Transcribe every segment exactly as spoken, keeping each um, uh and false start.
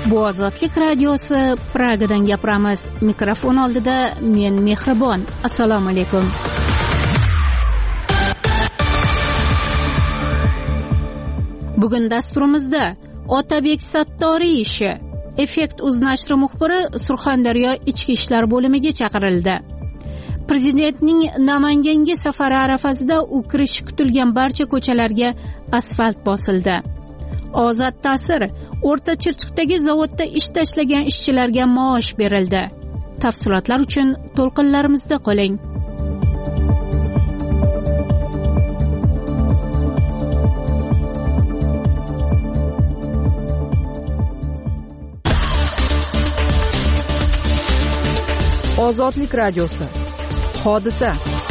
Bu Ozodlik radiosi, Pragadan gapiramiz. Mikrofon oldida men Mehribon. Assalomu alaykum. Bugun dasturimizda Otabek Sattoriy ishi. Effekt uz nashri muxbiri Surxondaryo ichki ishlar bo'limiga chaqirildi. Prezidentning Namanganga safari arafasida u kirishi kutilgan barcha ko'chalarga asfalt bosildi. Ozod ta'sir: O'rta Chirchiqdagi zavodda ish tashlagan ishchilarga maosh berildi. Tafsilotlar uchun to'lqinlarimizda qoling. Ozodlik radiosi. Hodisa.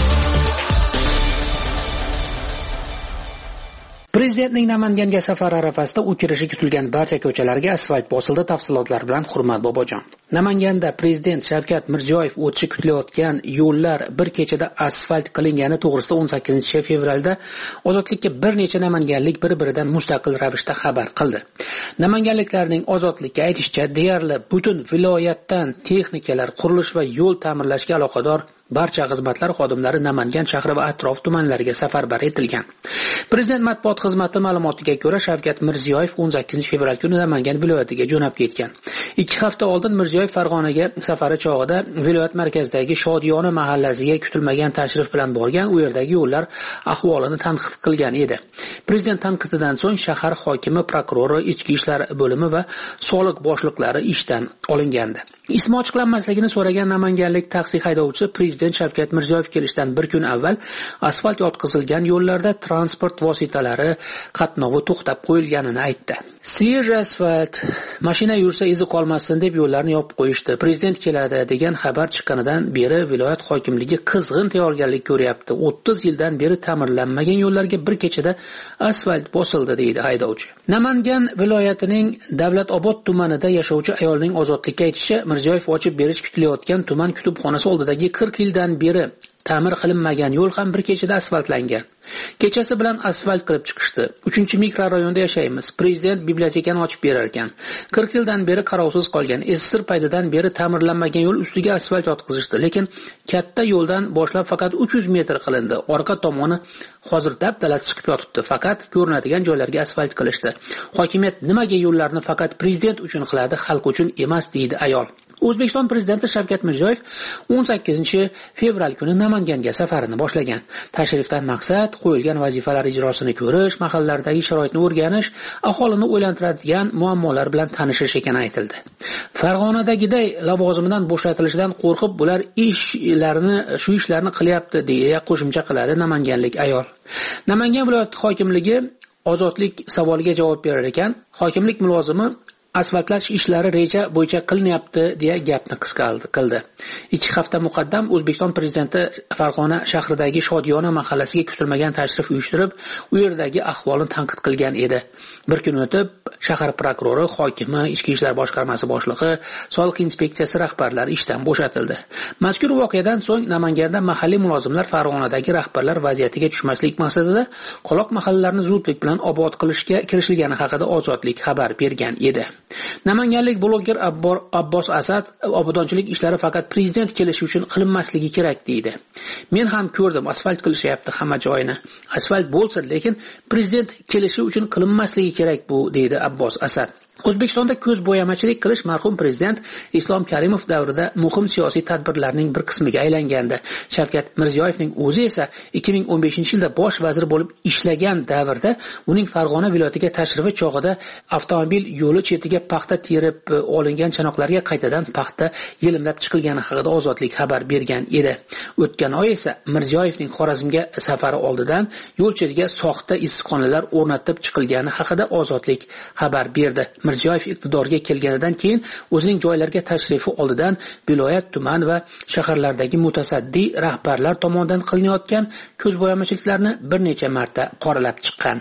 Prezidentning Namanganga safari arafasida u kirishi kutilgan barcha ko'chalarga asfalt bosildi. Tafsilotlar bilan Hurmat Bobojon. Namanganda Prezident Shavkat Mirziyoyev o'tishi kutilayotgan yo'llar bir kechada asfalt qilingani to'g'risida o'n sakkizinchi fevralda Ozodlikka bir necha namanganlik bir-biridan mustaqil ravishda xabar qildi. Namanganliklarning Ozodlikka aytishicha, deyarli butun viloyatdan texnikalar, qurilish va yo'l ta'mirlashga aloqador barcha xizmatlar xodimlari Namangan shahri va atrof tumanlariga safarbar etilgan. Prezident matbuot xizmati ma'lumotiga ko'ra, Shavkat Mirziyoyev o'n sakkizinchi fevral kuni Namangan viloyatiga jo'nab ketgan. ikki hafta oldin Mirziyoyev Farg'onaga safari chog'ida viloyat markazidagi Shodiyona mahallasiga kutilmagan tashrif bilan borgan, u yerdagi yo'llar ahvolini tanqid qilgan edi. Prezident tanqididan so'ng shahar hokimi, prokurori, ichki ishlar bo'limi va soliq boshliqlari ishdan olingandi. Ismi ochiqlanmasligini so'ragan namanganlik taksi haydovchisi Prezident Shavkat Mirziyoyev kelishidan bir kun avval asfalt yotqizilgan yo'llarda transport vositalari qatnovi to'xtab qo'yilganini aytdi. Sir asfalt, mashina yursa izi qolmasin deb yo'llarni yopib qo'yishdi. Prezident keladi degan xabar chiqqanidan beri viloyat hokimligi qizg'in tayyorgarlik ko'ryapti. o'ttiz yildan beri ta'mirlanmagan yo'llarga bir kechada asfalt bosildi, deydi haydovchi. Namangan viloyatining Davlatobod tumanida yashovchi ayolning Ozodlikka aytishicha, Mirziyoyev ochib berish kutilayotgan tuman kutubxonasi oldidagi qirq yildan beri ta'mir qilinmagan yo'l ham bir kechada asfaltlangan. Kechasi bilan asfalt qilib chiqishdi. uchinchi mikrorayonda yashaymiz. Prezident bibliotekani ochib berar ekan. qirq yildan beri qarovsiz qolgan. Esir paydadan beri ta'mirlanmagan yo'l ustiga asfalt yotqizishdi, lekin katta yo'ldan boshlab faqat uch yuz metr qilindi. Orqa tomoni hozir dab-dalasi chiqib yotibdi. Faqat ko'rinadigan joylarga asfalt qilishdi. Hokimiyat nimaga yo'llarni faqat prezident uchun qiladi, xalq uchun emas, deydi ayol. O'zbekiston prezidenti Shavkat Mirziyoyev o'n sakkizinchi fevral kuni Namanganga safarini boshlagan. Tashrifdan maqsad qo'yilgan vazifalar ijrosini ko'rish, mahallalardagi sharoitni o'rganish, aholini o'ylantiradigan muammolar bilan tanishish ekani aytildi. Farg'onadagiday lavozimidan bo'shatilishidan qo'rqib, bular ishlarini, shu ishlarni qilyapti, deya qo'shimcha qiladi namanganlik ayol. Namangan viloyat hokimligi Ozodlik savoliga javob berar ekan, hokimlik mulozimi asfaltlash ishlari reja bo'yicha qilinyapti deya gapni qisqa qildi. ikki hafta muqaddam O'zbekiston prezidenti Farg'ona shahridagi Shodiyona mahallasiga kutilmagan tashrif uyushtirib, u yerdagi ahvolni tanqid qilgan edi. Bir kun o'tib, shahar prokurori, hokimi, ichki ishlar boshqarmasi boshlig'i, soliq inspeksiyasi rahbarlari ishdan bo'shatildi. Mazkur voqeadan so'ng Namanganda mahalliy mulozimlar Farg'onadagi rahbarlar vaziyatiga tushmaslik maqsadida qoloq mahallalarni zudlik bilan obod qilishga kirishilgani haqida Ozodlik xabar bergan edi. Namanganlik bloger Abbos Asad obodonchilik ishlari faqat prezident kelishi uchun qilinmasligi kerak, deydi. Men ham ko'rdim, asfalt qilishyapti hamma joyini. Asfalt bo'lsin, lekin prezident kelishi uchun qilinmasligi kerak bu, deydi Abbos Asad. O'zbekistonda ko'z bo'yamachilik qilish marhum prezident Islom Karimov davrida muhim siyosiy tadbirlarning bir qismiga aylangandi. Shavkat Mirziyoyevning o'zi esa ikki ming o'n beshinchi yilda bosh vazir bo'lib ishlagan davrda uning Farg'ona viloyatiga tashrifi chog'ida avtomobil yo'li chetiga paxta terib olingan chanoqlarga qaytadan paxta yelimlab chiqilgani haqida Ozodlik xabar bergan edi. O'tgan oy esa Mirziyoyevning Xorazmga safari oldidan yo'l chetiga soxta issiqxonalar o'rnatib chiqilgani haqida Ozodlik xabar berdi. Mirziyoyev iqtidorga kelganidan keyin o'zining joylarga tashrifi oldidan viloyat, tuman va shaharlardagi mutasaddi rahbarlar tomonidan qilinayotgan ko'zbo'yamachiliklarni bir necha marta qoralab chiqqan.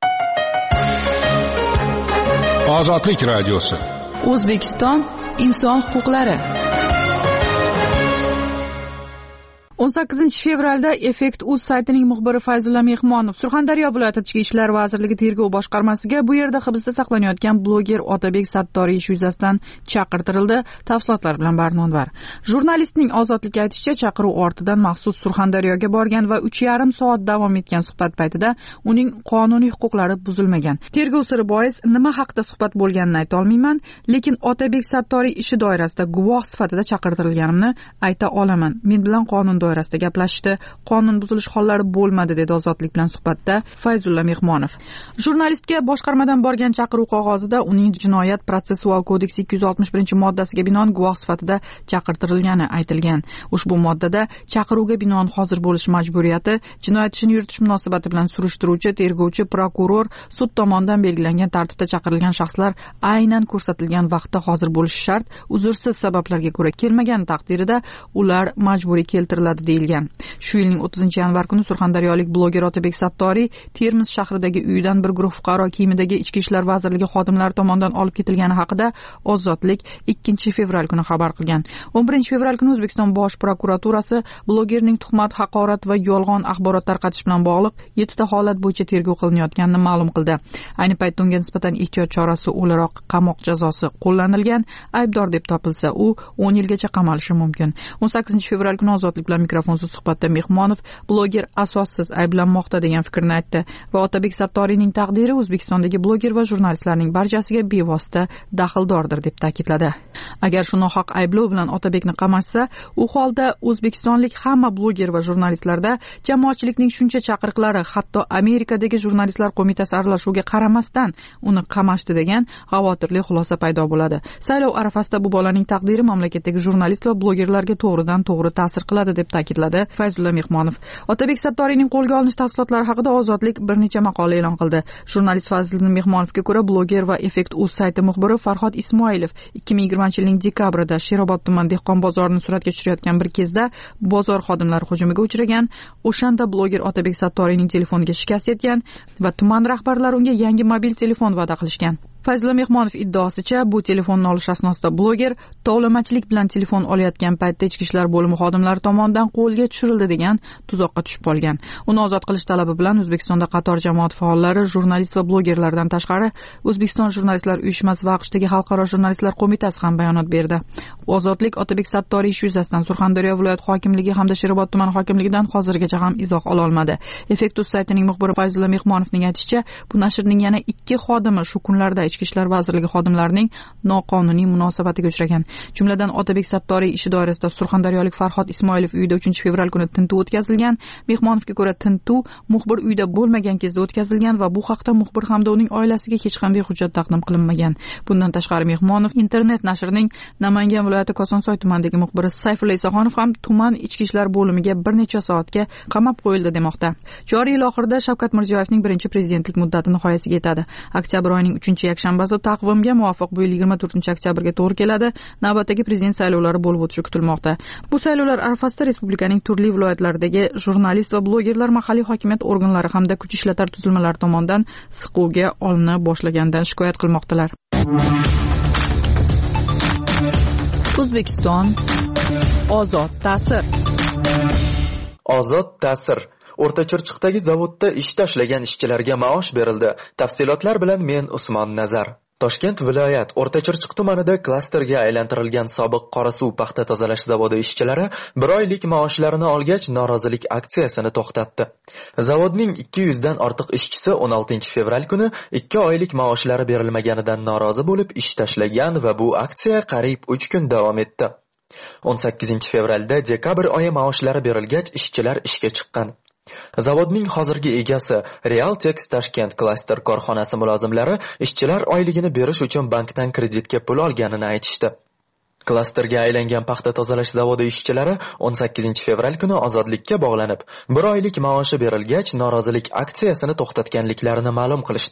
Ozodlik radiosi. O'zbekiston inson huquqlari. o'n sakkizinchi fevralda Effekt.uz saytining muxbiri Fayzulla Mehmonov Surxondaryo viloyati Ichki ishlar vazirligi tergov boshqarmasiga bu yerda hibsda saqlanayotgan bloger Otabek Sattoriy ish yuzasidan chaqirtirildi. Tafsilotlar bilan Barnonvar. Jurnalistning ozodlikka aytishicha, chaqiruv ortidan maxsus Surxondaryoga borgan va uch yarim soat davom etgan suhbat paytida uning qonuniy huquqlari buzilmagan. Tergov siri bois nima haqida suhbat bo'lganini ayta olmayman, lekin Otabek Sattoriy ishi doirasida guvoh sifatida chaqirtirilganimni ayta olaman. Men bilan qonun doirasida gaplashishdi, qonun buzilish hollari bo'lmadi, dedi ozodlik bilan suhbatda Fayzulla Mehmonov. Jurnalistga boshqarmadan borgan chaqiruv qog'ozida uning jinoyat protsessual kodeksi ikki yuz oltmish birinchi moddasiga binoan guvoh sifatida chaqirtirilgani aytilgan. Ushbu moddada chaqiruvga binoan hozir bo'lish majburiyati, jinoyat ishini yuritish munosabati bilan surishtiruvchi, tergovchi, prokuror, sud tomonidan belgilangan tartibda chaqirilgan shaxslar aynan ko'rsatilgan vaqtda hozir bo'lishi shart, uzrsiz sabablarga ko'ra kelmagan taqdirida ular majburiy keltiriladi deyilgan. Shu yilning o'ttizinchi yanvar kuni surxondaryolik bloger Otabek Sattoriy Termiz shahridagi uyidan bir guruh fuqaro kiyimidagi Ichki ishlar vazirligi xodimlari tomonidan olib ketilgani haqida Ozodlik ikkinchi fevral kuni xabar qilgan. o'n birinchi fevral kuni O'zbekiston bosh prokuraturasi blogerning tuhmat, haqorat va yolg'on axborot tarqatish bilan bog'liq yettita holat bo'yicha tergov qilinayotganini ma'lum qildi. Ayni paytda unga nisbatan ehtiyot chorasi o'laroq qamoq jazosi qo'llanilgan. Aybdor deb topilsa, u o'n yilgacha qamalishi mumkin. o'n sakkizinchi fevral kuni Ozodlik bilan mikrofonsiz suhbatda Mehmonov bloger asossiz ayblanmoqda degan fikrni aytdi va Otabek Sattoriyning taqdiri O'zbekistondagi bloger va jurnalistlarning barchasiga bevosita daxldordir deb ta'kidladi. Agar shu nohaq ayblov bilan Otabekni qamashsa, u holda O'zbekistonlik hamma bloger va jurnalistlarda jamoatchilikning shuncha chaqiriqlari, hatto Amerikadagi jurnalistlar qo'mitasi aralashuviga qaramasdan uni qamashdi degan xavotirli xulosa paydo bo'ladi. Saylov arafasida bu bolaning taqdiri mamlakatdagi jurnalist va blogerlarga to'g'ridan to'g'ri ta'sir qiladi deb ta'kidladi Fayzulla Mehmonov. Otabek Sattoriyning qo'lga olinish tafsilotlari haqida Ozodlik bir necha maqola e'lon qildi. Jurnalist Fazliddin Mehmonovga ko'ra, bloger va Effekt.uz sayti muxbiri Farhod Ismoilov ikki ming yigirmanchi yilning dekabrida Sherobod tuman dehqon bozorini suratga tushirayotgan bir kezda bozor xodimlari hujumiga uchragan. O'shanda bloger Otabek Sattoriyning telefoniga shikast yetgan va tuman rahbarlari unga yangi mobil telefon va'da qilishgan. Fayzulla Mehmonov iddaosicha, bu telefonni olish asnosida bloger tovlamachilik bilan telefon olayotgan paytda Ichki ishlar bo'limi xodimlari tomonidan qo'lga tushirildi degan tuzoqqa tushib qolgan. Uni ozod qilish talabi bilan O'zbekistonda qator jamoat faollari, jurnalist va blogerlardan tashqari O'zbekiston jurnalistlar uyushmasi va AQShdagi Xalqaro jurnalistlar qo'mitasi ham bayonot berdi. Ozodlik Otabek Sattoriy ish yuzasidan Surxondaryo viloyat hokimligi hamda Sherobod tuman hokimligidan hozirgacha ham izoh ola olmadi. Effekt.uz saytining muxbiri Fayzulla Mehmonovning aytishicha, bu nashrning yana ikki xodimi shu kunlarda Ichki ishlar vazirligi xodimlarining noqonuniy munosabatiga uchragan. Jumladan Otabek Sattoriy ishi doirasida surxondaryolik Farhod Ismoilov uyida uchinchi fevral kuni tintuv o'tkazilgan. Mehmonovga ko'ra, tintuv muxbir uyda bo'lmagan kezda o'tkazilgan va bu haqda muxbir hamda uning oilasiga hech qanday hujjat taqdim qilinmagan. Bundan tashqari Mehmonov internet nashrining Namangan viloyati Kosonsoy tumanidagi muxbiri Sayfulla Isaxonov ham tuman ichki ishlar bo'limiga bir necha soatga qamab qo'yildi demoqda. Joriy yil oxirida Shavkat Mirziyoyevning birinchi prezidentlik muddati nihoyasiga yetadi. Oktyabr oyining uchinchi yakshanbasi taqvimga muvofiq bu yil yigirma to'rtinchi oktyabrga to'g'ri keladi. Navbatdagi prezident saylovlari bo'lib o'tishi kutilmoqda. Bu saylovlar arafasida respublikaning turli viloyatlaridagi jurnalist va blogerlar mahalliy hokimiyat organlari hamda kuch ishlatar tuzilmalari tomonidan siquvga olina boshlaganidan shikoyat qilmoqdalar. O'zbekiston ozod ta'sir. Ozod ta'sir. O'rta Chirchiqdagi zavodda ish tashlagan ishchilarga maosh berildi. Tafsilotlar bilan men Usmon Nazar. Toshkent viloyat O'rta Chirchiq tumanida klasterga aylantirilgan sobiq Qorasuv paxta tozalash zavodi ishchilari bir oylik maoshlarini olgach norozilik aksiyasini to'xtatdi. Zavodning ikki yuz dan ortiq ishchisi o'n oltinchi fevral kuni ikki oylik maoshlari berilmaganidan norozi bo'lib ish tashlagan va bu aksiya qariyb uch kun davom etdi. o'n sakkizinchi fevralda dekabr oyi maoshlari berilgach ishchilar ishga chiqqan. Zavodning hozirgi egasi Realtex Tashkent klaster korxonasi mulozimlari ishchilar oyligini berish uchun bankdan kreditga pul olganini aytishdi. Klasterga aylangan paxta tozalash zavodi ishchilari o'n sakkizinchi fevral kuni ozodlikka bog'lanib, bir oylik maoshi berilgach norozilik aksiyasini to'xtatganliklarini ma'lum qilishdi.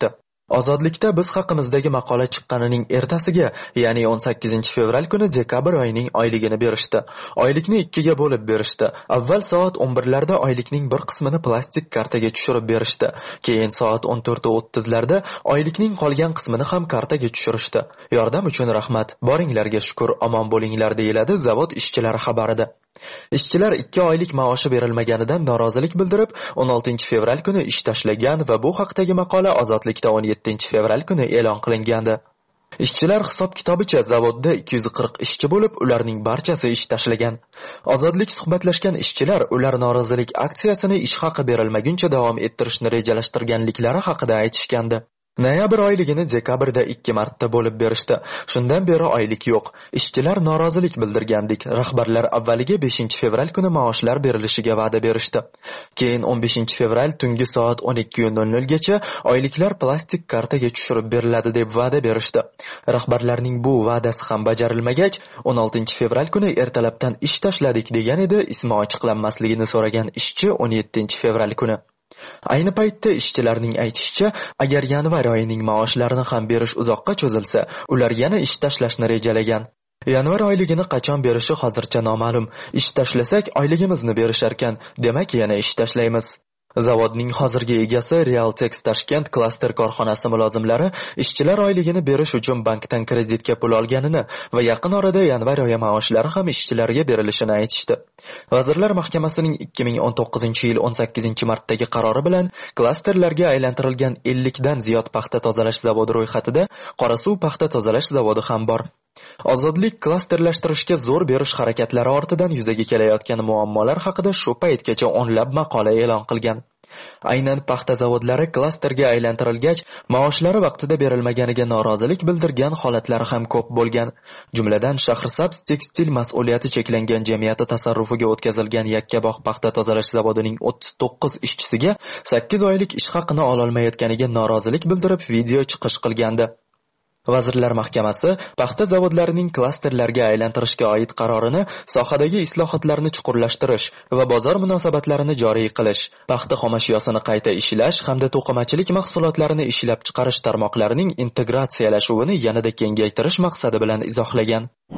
Ozodlikda biz haqimizdagi maqola chiqqanining ertasiga, ya'ni o'n sakkizinchi fevral kuni dekabr oyining oyligini berishdi. Oylikni ikkiga bo'lib berishdi. Avval soat o'n birlarda oylikning bir qismini plastik kartaga tushirib berishdi. Keyin soat o'n to'rt o'ttiz larda oylikning qolgan qismini ham kartaga tushirishdi. Yordam uchun rahmat. Boringlarga shukr, omon bo'linglar deyiladi zavod ishchilari xabarida. Ishchilar ikki oylik maoshi berilmaganidan norozilik bildirib, o'n oltinchi fevral kuni ish tashlagan va bu haqdagi maqola Ozodlikda o'n yettinchi fevral kuni e'lon qilingandi. Ishchilar hisob-kitobicha zavodda ikki yuz qirq ishchi bo'lib, ularning barchasi ish tashlagan. Ozodlik suhbatlashgan ishchilar ular norozilik aksiyasini ish haqi berilmaguncha davom ettirishni rejalashtirganliklari haqida aytishgandi. Noyabr oyligini dekabrda ikki marta bo'lib berishdi. Shundan beri oylik yo'q. Ishchilar norozilik bildirgandik. Rahbarlar avvaliga beshinchi fevral kuni maoshlar berilishiga va'da berishdi. Keyin o'n beshinchi fevral tungi soat o'n ikki nol nol gacha oyliklar plastik kartaga tushirib beriladi deb va'da berishdi. Rahbarlarning bu va'dasi ham bajarilmagach, o'n oltinchi fevral kuni ertalabdan ish tashladik degan edi. Ismi ochiqlanmasligini so'ragan ishchi o'n yettinchi fevral kuni. Ayni paytda ishchilarning aytishicha, agar yanvar oyining maoshlarini ham berish uzoqqa cho'zilsa, ular yana ish tashlashni rejalagan. Yanvar oyligini qachon berishi hozircha noma'lum. Ish tashlasak oyligimizni berisharkan, demak yana ish tashlaymiz. Zavodning hozirgi egasi Realtex Tashkent klaster korxonasi mulozimlari ishchilar oyligini berish uchun bankdan kreditga pul olganini va yaqin orada yanvar oyi maoshlari ham ishchilarga berilishini aytishdi. Vazirlar Mahkamasining ikki ming o'n to'qqizinchi yil o'n sakkizinchi martdagi qarori bilan klasterlarga aylantirilgan ellik dan ziyod paxta tozalash zavodi ro'yxatida Qorasuv paxta tozalash zavodi ham bor. Ozodlik klasterlashtirishga zo'r berish harakatlari ortidan yuzaga kelayotgan muammolar haqida shu paytgacha o'nlab maqola e'lon qilgan. Aynan paxta zavodlari klasterga aylantirilgach, maoshlari vaqtida berilmaganiga norozilik bildirgan holatlari ham ko'p bo'lgan. Jumladan, Shahrisabz tekstil mas'uliyati cheklangan jamiyati tasarrufiga o'tkazilgan Yakkabog' paxta tozalash zavodining o'ttiz to'qqiz ishchisiga sakkiz oylik ish haqini ololmayotganiga norozilik bildirib video chiqish qilgandi. Vazirlar Mahkamasi paxta zavodlarining klasterlarga aylantirishga oid qarorini sohadagi islohotlarni chuqurlashtirish va bozor munosabatlarini joriy qilish, paxta xomashyosini qayta ishlash hamda to'qimachilik mahsulotlarini ishlab chiqarish tarmoqlarining integratsiyalashuvini yanada kengaytirish maqsadi bilan izohlagan.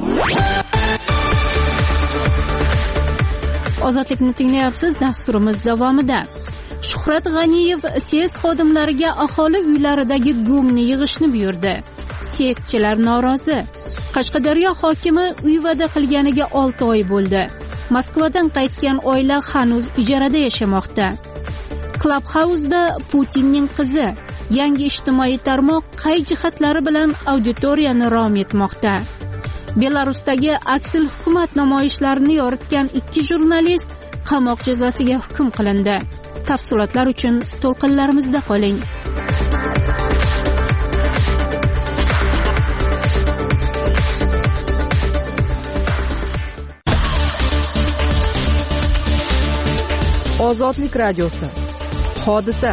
Ozodlikni tinglayapsiz. Dasturimiz davomida Shuhrat G'aniyev SES xodimlariga aholi uylaridagi go'ngni yig'ishni buyurdi. SESchilar norozi. Qashqadaryo hokimi uy va'da qilganiga olti oy bo'ldi. Moskvadan qaytgan oila hanuz ijarada yashamoqda. Clubhouse'da Putinning qizi. Yangi ijtimoiy tarmoq qay jihatlari bilan auditoriyani rom etmoqda? Belarusdagi aksil hukumat namoyishlarini yoritgan ikki jurnalist qamoq jazosiga hukm qilindi. Tafsilotlar uchun to'lqinlarimizda qoling. Ozodlik radiosi. Hodisa.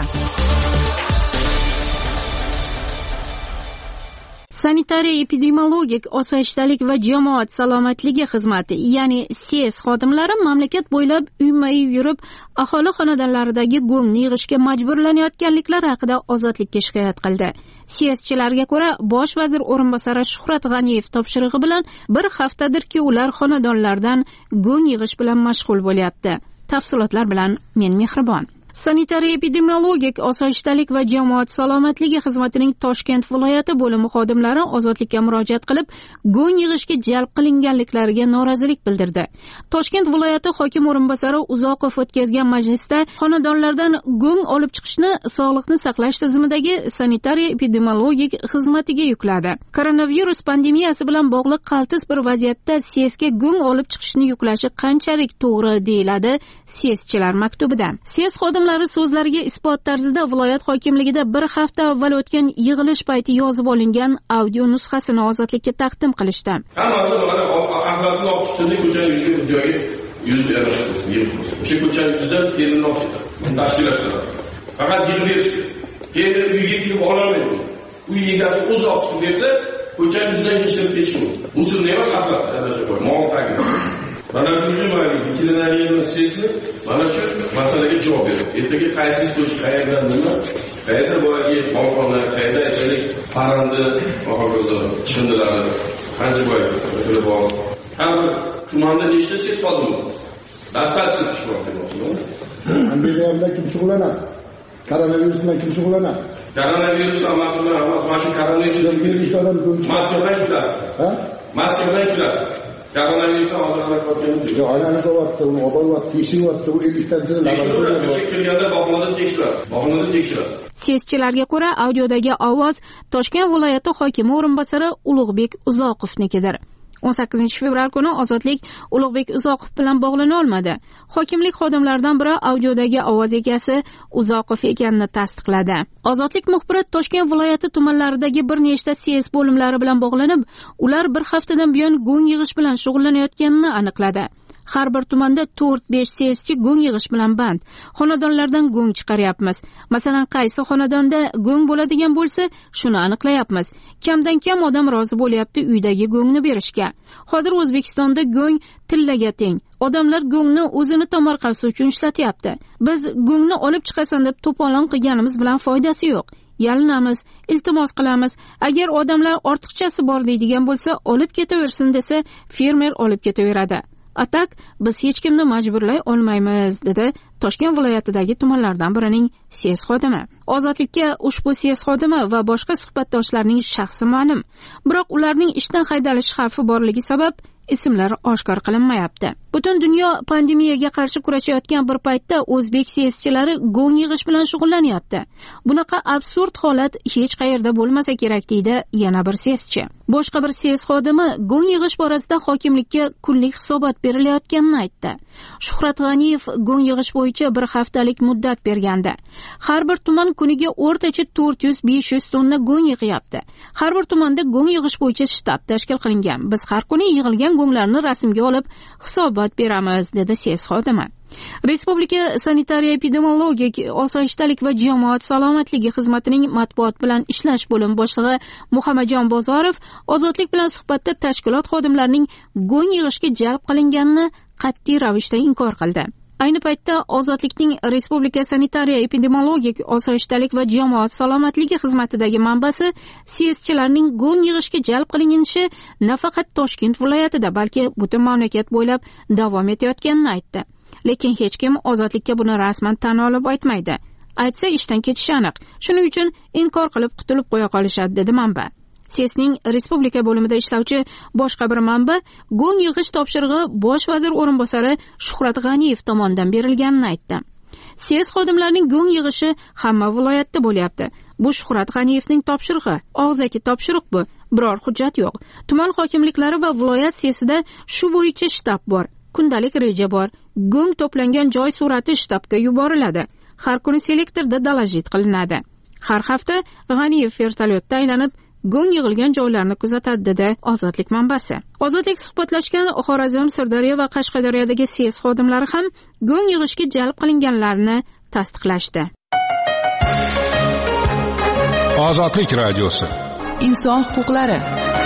Sanitariya-epidemiologik osoyishtalik va jamoat salomatligi xizmati, ya'ni SES xodimlari mamlakat bo'ylab uyma-uy yurib, aholi xonadonlaridagi go'ngni yig'ishga majburlanayotganliklari haqida Ozodlikka shikoyat qildi. SESchilarga ko'ra, bosh vazir o'rinbosari Shuhrat G'aniyev topshirig'i bilan bir haftadirki ular xonadonlardan go'ng yig'ish bilan mashg'ul bo'lyapti. Tafsilotlar bilan men Mehribon. Sanitariya-epidemiologik osoyishtalik va jamoat salomatligi xizmatining Toshkent viloyati bo'limi xodimlari Ozodlikka murojaat qilib, go'ng yig'ishga jalb qilinganliklariga norozilik bildirdi. Toshkent viloyati hokim o'rinbosari Uzoqov o'tkazgan majlisda xonadonlardan go'ng olib chiqishni sog'liqni saqlash tizimidagi sanitariya-epidemiologik xizmatiga yukladi. Koronavirus pandemiyasi bilan bog'liq qaltis bir vaziyatda SESga go'ng olib chiqishni yuklashi qanchalik to'g'ri deyiladi SESchilar maktubida. SES xodim so'zlariga isbot tarzida viloyat hokimligida bir hafta avval o'tgan yig'ilish payti yozib olingan audio nusxasini Ozodlikka taqdim qilishdi. Hammasi mana axlatni olib chiqishni ko'cha yuzga joyi yuz beramiz. O'sha ko'cha yuzidan terini olib chiqadi. Tashkillashtiradi. Faqat yil berish. Keyin uyga kelib ololmaydi. Uy egasi o'zi olib chiqib bersa, ko'cha yuzidan yashirib ketish mumkin. Musulmon emas axlat, adashib qo'y. Mo'l tagi. Mana shu mayli veterinariya sezdi, mana shu masalaga javob berdi. Ertaga qaysi istochi qayerdan nima, qayerda bolaga balkonlar, qayerda aytaylik parranda, oxirgi chindilar, qancha boy bilib ol. Har bir tumanda nechta ses xodimi bor? Dastlabki tush bor demoqchiman. Pandemiya bilan kim shug'ullanadi? Koronavirus bilan kim shug'ullanadi? Koronavirus emas, mana shu koronavirus bilan kelishda odam maska bilan kelasiz. Ha? Maska bilan kelasiz. Koronavirusdan oziqlanayotganimiz yo'q. Oilamiz olyapti, uni obolyapti, tekshiryapti, u elliktanchi laboratoriya. O'sha kelganda bahonada tekshirasiz. Bahonada tekshirasiz. Seschilarga ko'ra, audiodagi ovoz Toshkent viloyati hokimi o'rinbosari Ulug'bek Uzoqovnikidir. o'n sakkizinchi fevral kuni Ozodlik Ulug'bek Uzoqov bilan bog'lana olmadi. Hokimlik xodimlaridan biri audiodagi ovoz egasi Uzoqov ekanini tasdiqladi. Ozodlik muxbiri Toshkent viloyati tumanlaridagi bir nechta siyos bo'limlari bilan bog'lanib, ular bir haftadan buyon go'ng yig'ish bilan shug'ullanayotganini aniqladi. Har bir tumanda to'rt besh siyoschi go'ng yig'ish bilan band. Xonadonlardan go'ng chiqaryapmiz. Masalan, qaysi xonadonda go'ng bo'ladigan bo'lsa, shuni aniqlayapmiz. Kamdan kam odam rozi bo'lyapti uydagi go'ngni berishga. Hozir O'zbekistonda go'ng tillaga teng. Odamlar go'ngni o'zini tomorqasi uchun ishlatyapti. Biz go'ngni olib chiqasan deb to'polon qilganimiz bilan foydasi yo'q. Yalinamiz, iltimos qilamiz. Agar odamlar ortiqchasi bor deydigan bo'lsa, olib ketaversin desa, fermer olib ketaveradi. Atak biz hech kimni majburlay olmaymiz, dedi Toshkent viloyatidagi tumanlardan birining siyos xodimi. Ozodlikka ushbu siyos xodimi va boshqa suhbatdoshlarning shaxsi ma'lum, biroq ularning ishdan haydalish xavfi borligi sabab ismlari oshkor qilinmayapti. Butun dunyo pandemiyaga qarshi kurashayotgan bir paytda o'zbek siyoschilari go'ng yig'ish bilan shug'ullanyapti. Bunaqa absurd holat hech qayerda bo'lmasa kerak, deydi yana bir siyoschi. Boshqa bir siyos xodimi go'ng yig'ish borasida hokimlikka kunlik hisobot berilayotganini aytdi. Shuhrat G'aniyev go'ng yig'ish bo'yicha bir haftalik muddat bergandi. Har bir tuman kuniga o'rtacha to'rt yuz besh yuz tonna go'ng yig'yapti. Har bir tumanda go'ng yig'ish bo'yicha shtab tashkil qilingan. Biz har kuni yig'ilgan go'nglarni rasmga olib hisobot beramiz, dedi siyos xodimi. Respublika sanitariya epidemiologik osoyishtalik va jamoat salomatligi xizmatining matbuot bilan ishlash bo'limi boshlig'i Muhammadjon Bozorov Ozodlik bilan suhbatda tashkilot xodimlarining go'ng yig'ishga jalb qilinganini qat'iy ravishda inkor qildi. Ayni paytda Ozodlikning Respublika sanitariya epidemiologik osoyishtalik va jamoat salomatligi xizmatidagi manbasi siyoschilarning go'ng yig'ishga jalb qilinishi nafaqat Toshkent viloyatida, balki butun mamlakat bo'ylab davom etayotganini aytdi. Lekin hech kim Ozodlikka buni rasman tan olib aytmaydi. Aytsa ishdan ketishi aniq. Shuning uchun inkor qilib qutulib qo'ya qolishadi, dedi manba. Sesning respublika bo'limida ishlovchi boshqa bir manba go'ng yig'ish topshirig'i bosh vazir o'rinbosari Shuhrat G'aniyev tomonidan berilganini aytdi. Ses xodimlarining go'ng yig'ishi hamma viloyatda bo'lyapti. Bu Shuhrat G'aniyevning topshirig'i, og'zaki topshiriq bu. Biror hujjat yo'q. Tuman hokimliklari va viloyat sesida shu bo'yicha shtab bor. Kundalik reja bor. Go'ng to'plangan joy surati shtabga yuboriladi. Har kuni selektorda dalajit qilinadi. Har hafta G'aniyev vertolyotda aylanib go'ng yig'ilgan joylarni kuzatadi, dedi Ozodlik manbasi. Ozodlik suhbatlashgan Xorazm, Sirdaryo va Qashqadaryodagi siyos xodimlari ham go'ng yig'ishga jalb qilinganlarini tasdiqlashdi. Ozodlik radiosi. Inson huquqlari.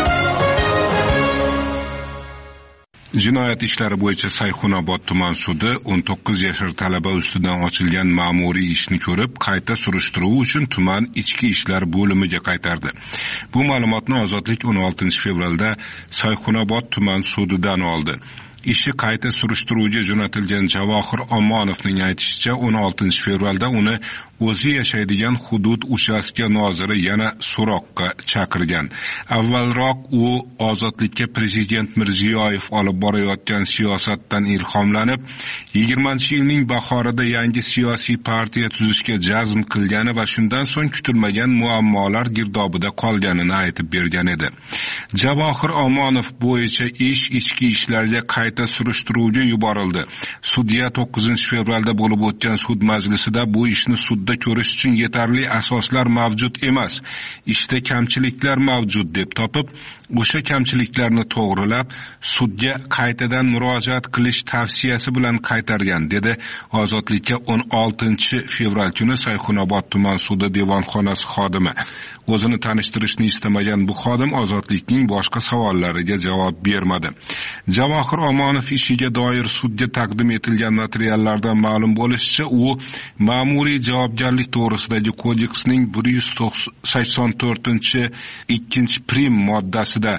Jinoyat ishlari bo'yicha Sayxunobod tuman sudi o'n to'qqiz yashar talaba ustidan ochilgan ma'muriy ishni ko'rib, qayta surishtiruv uchun tuman ichki ishlar bo'limiga qaytardi. Bu ma'lumotni Ozodlik o'n oltinchi fevralda Sayxunobod tuman sudidan oldi. Ishi qayta surishtiruvga jo'natilgan Javohir Omonovning aytishicha, o'n oltinchi fevralda uni o'zi yashaydigan hudud uchastka noziri yana so'roqqa chaqirgan. Avvalroq u Ozodlikka prezident Mirziyoyev olib borayotgan siyosatdan ilhomlanib, yigirmanchi yilning bahorida yangi siyosiy partiya tuzishga jazm qilgani va shundan so'ng kutilmagan muammolar girdobida qolganini aytib bergan edi. Javohir Omonov bo'yicha ish ichki ishlarga qayta surishtiruvga yuborildi. Sudya to'qqizinchi fevralda bo'lib o'tgan sud majlisida bu ishni sudda ko'rish uchun yetarli asoslar mavjud emas, ishda kamchiliklar mavjud deb topib, o'sha kamchiliklarni to'g'rilab, sudga qaytadan murojaat qilish tavsiyasi bilan qaytargan, dedi Ozodlikka o'n oltinchi fevral kuni Sayxunobod tuman sudi devonxonasi xodimi. O'zini tanishtirishni istamagan bu xodim ozodlikning boshqa savollariga javob bermadi. Javohir Omonov ishiga doir sudga taqdim etilgan materiallardan ma'lum bo'lishicha, u ma'muriy javobgarlik to'g'risidagi kodeksning bir yuz sakson to'rtinchi ikkinchi prim moddasida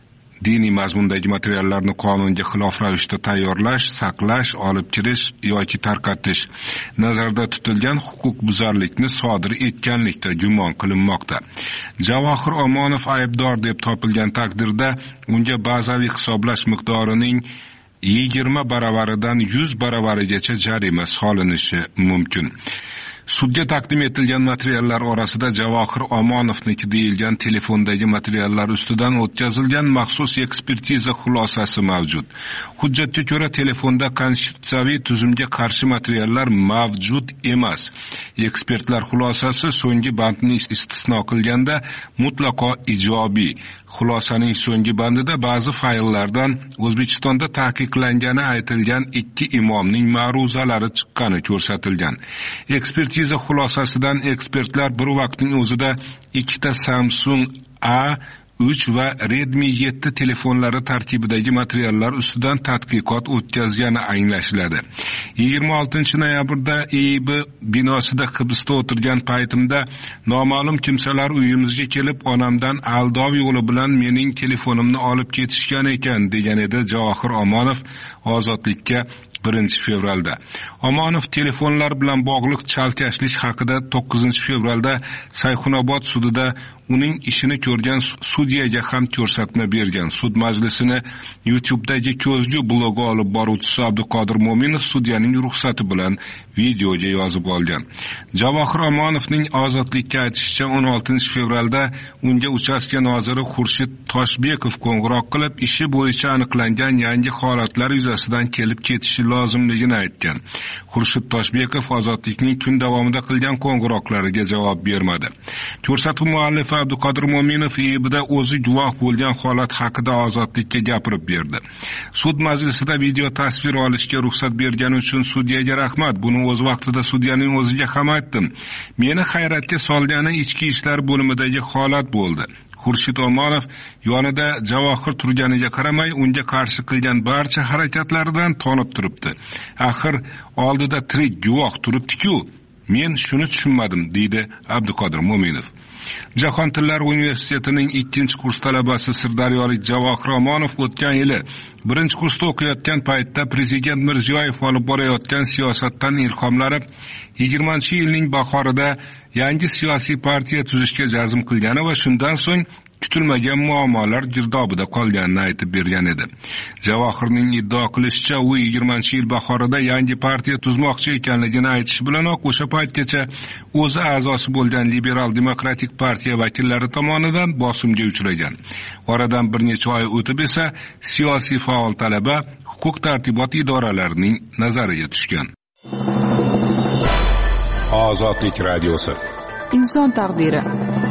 diniy mazmundagi materiallarni qonunga xilof ravishda tayyorlash, saqlash, olib kirish yoki tarqatish nazarda tutilgan huquqbuzarlikni sodir etganlikda gumon qilinmoqda. Javohir Omonov aybdor deb topilgan taqdirda unga bazaviy hisoblash miqdorining yigirma baravaridan yuz baravarigacha jarima solinishi mumkin. Sudga taqdim etilgan materiallar orasida Javohir Omonovniki deyilgan telefondagi materiallar ustidan o'tkazilgan maxsus ekspertiza xulosasi mavjud. Hujjatga ko'ra telefonda konstitutsiyaviy tuzumga qarshi materiallar mavjud emas. Ekspertlar xulosasi so'nggi bandni istisno qilganda mutlaqo ijobiy. Xulosaning so'nggi bandida ba'zi fayllardan O'zbekistonda taqiqlangani aytilgan ikki imomning ma'ruzalari chiqqani ko'rsatilgan. Ekspertiza xulosasidan ekspertlar bir vaqtning o'zida ikkita Samsung A uch va Redmi yetti telefonlari tarkibidagi materiallar ustidan tadqiqot o'tkazgani anglashiladi. yigirma oltinchi noyabrda E I B binosida hibsda o'tirgan paytimda noma'lum kimsalar uyimizga kelib, onamdan aldov yo'li bilan mening telefonimni olib ketishgan ekan, degan edi Javohir Omonov ozodlikka birinchi fevralda. Omonov telefonlar bilan bog'liq chalkashlik haqida to'qqizinchi fevralda Sayxunobod sudida uning ishini ko'rgan sudyaga ham ko'rsatma bergan. Sud majlisini YouTube'dagi ko'zgu blogi olib boruvchisi Abduqodir Mo'minov sudyaning ruxsati bilan videoga yozib olgan. Javohir Omonovning ozodlikka aytishicha, o'n oltinchi fevralda unga uchastka noziri Xurshid Toshbekov qo'ng'iroq qilib, ishi bo'yicha aniqlangan yangi holatlar yuzasidan kelib ketishi lozimligini aytgan. Xurshid Toshbekov ozodlikning kun davomida qilgan qo'ng'iroqlariga javob bermadi. Ko'rsatuv muallifi Abduqodir Mo'minov E I B'da o'zi guvoh bo'lgan holat haqida ozodlikka gapirib berdi. Sud majlisida video tasvir olishga ruxsat bergani uchun sudyaga rahmat. Buni o'z vaqtida sudyaning o'ziga ham aytdim. Meni hayratga solgani ichki ishlar bo'limidagi holat bo'ldi. Xurshid Omonov yonida Javohir turganiga qaramay, unga qarshi qilgan barcha harakatlaridan tonib turibdi. Axir oldida tirik guvoh turibdi-ku. Men shuni tushunmadim, deydi Abduqodir Mo'minov. Jahon tillari universitetining ikkinchi kurs talabasi Sirdaryolik Javohir Omonov o'tgan yili birinchi kursda o'qiyotgan paytda Prezident Mirziyoyev olib borayotgan siyosatdan ilhomlanib, yigirmanchi yilning bahorida yangi siyosiy partiya tuzishga jazm qilgani va shundan so'ng kutilmagan muammolar girdobida qolganini aytib bergan edi. Javohirning iddao qilishicha, u yigirmanchi yil bahorida yangi partiya tuzmoqchi ekanligini aytishi bilanoq o'sha paytgacha o'zi a'zosi bo'lgan Liberal Demokratik partiya vakillari tomonidan bosimga uchragan. Oradan bir necha oy o'tib esa siyosiy faol talaba huquq tartibot idoralarining nazariga tushgan. Ozodlik radiosi. Inson taqdiri.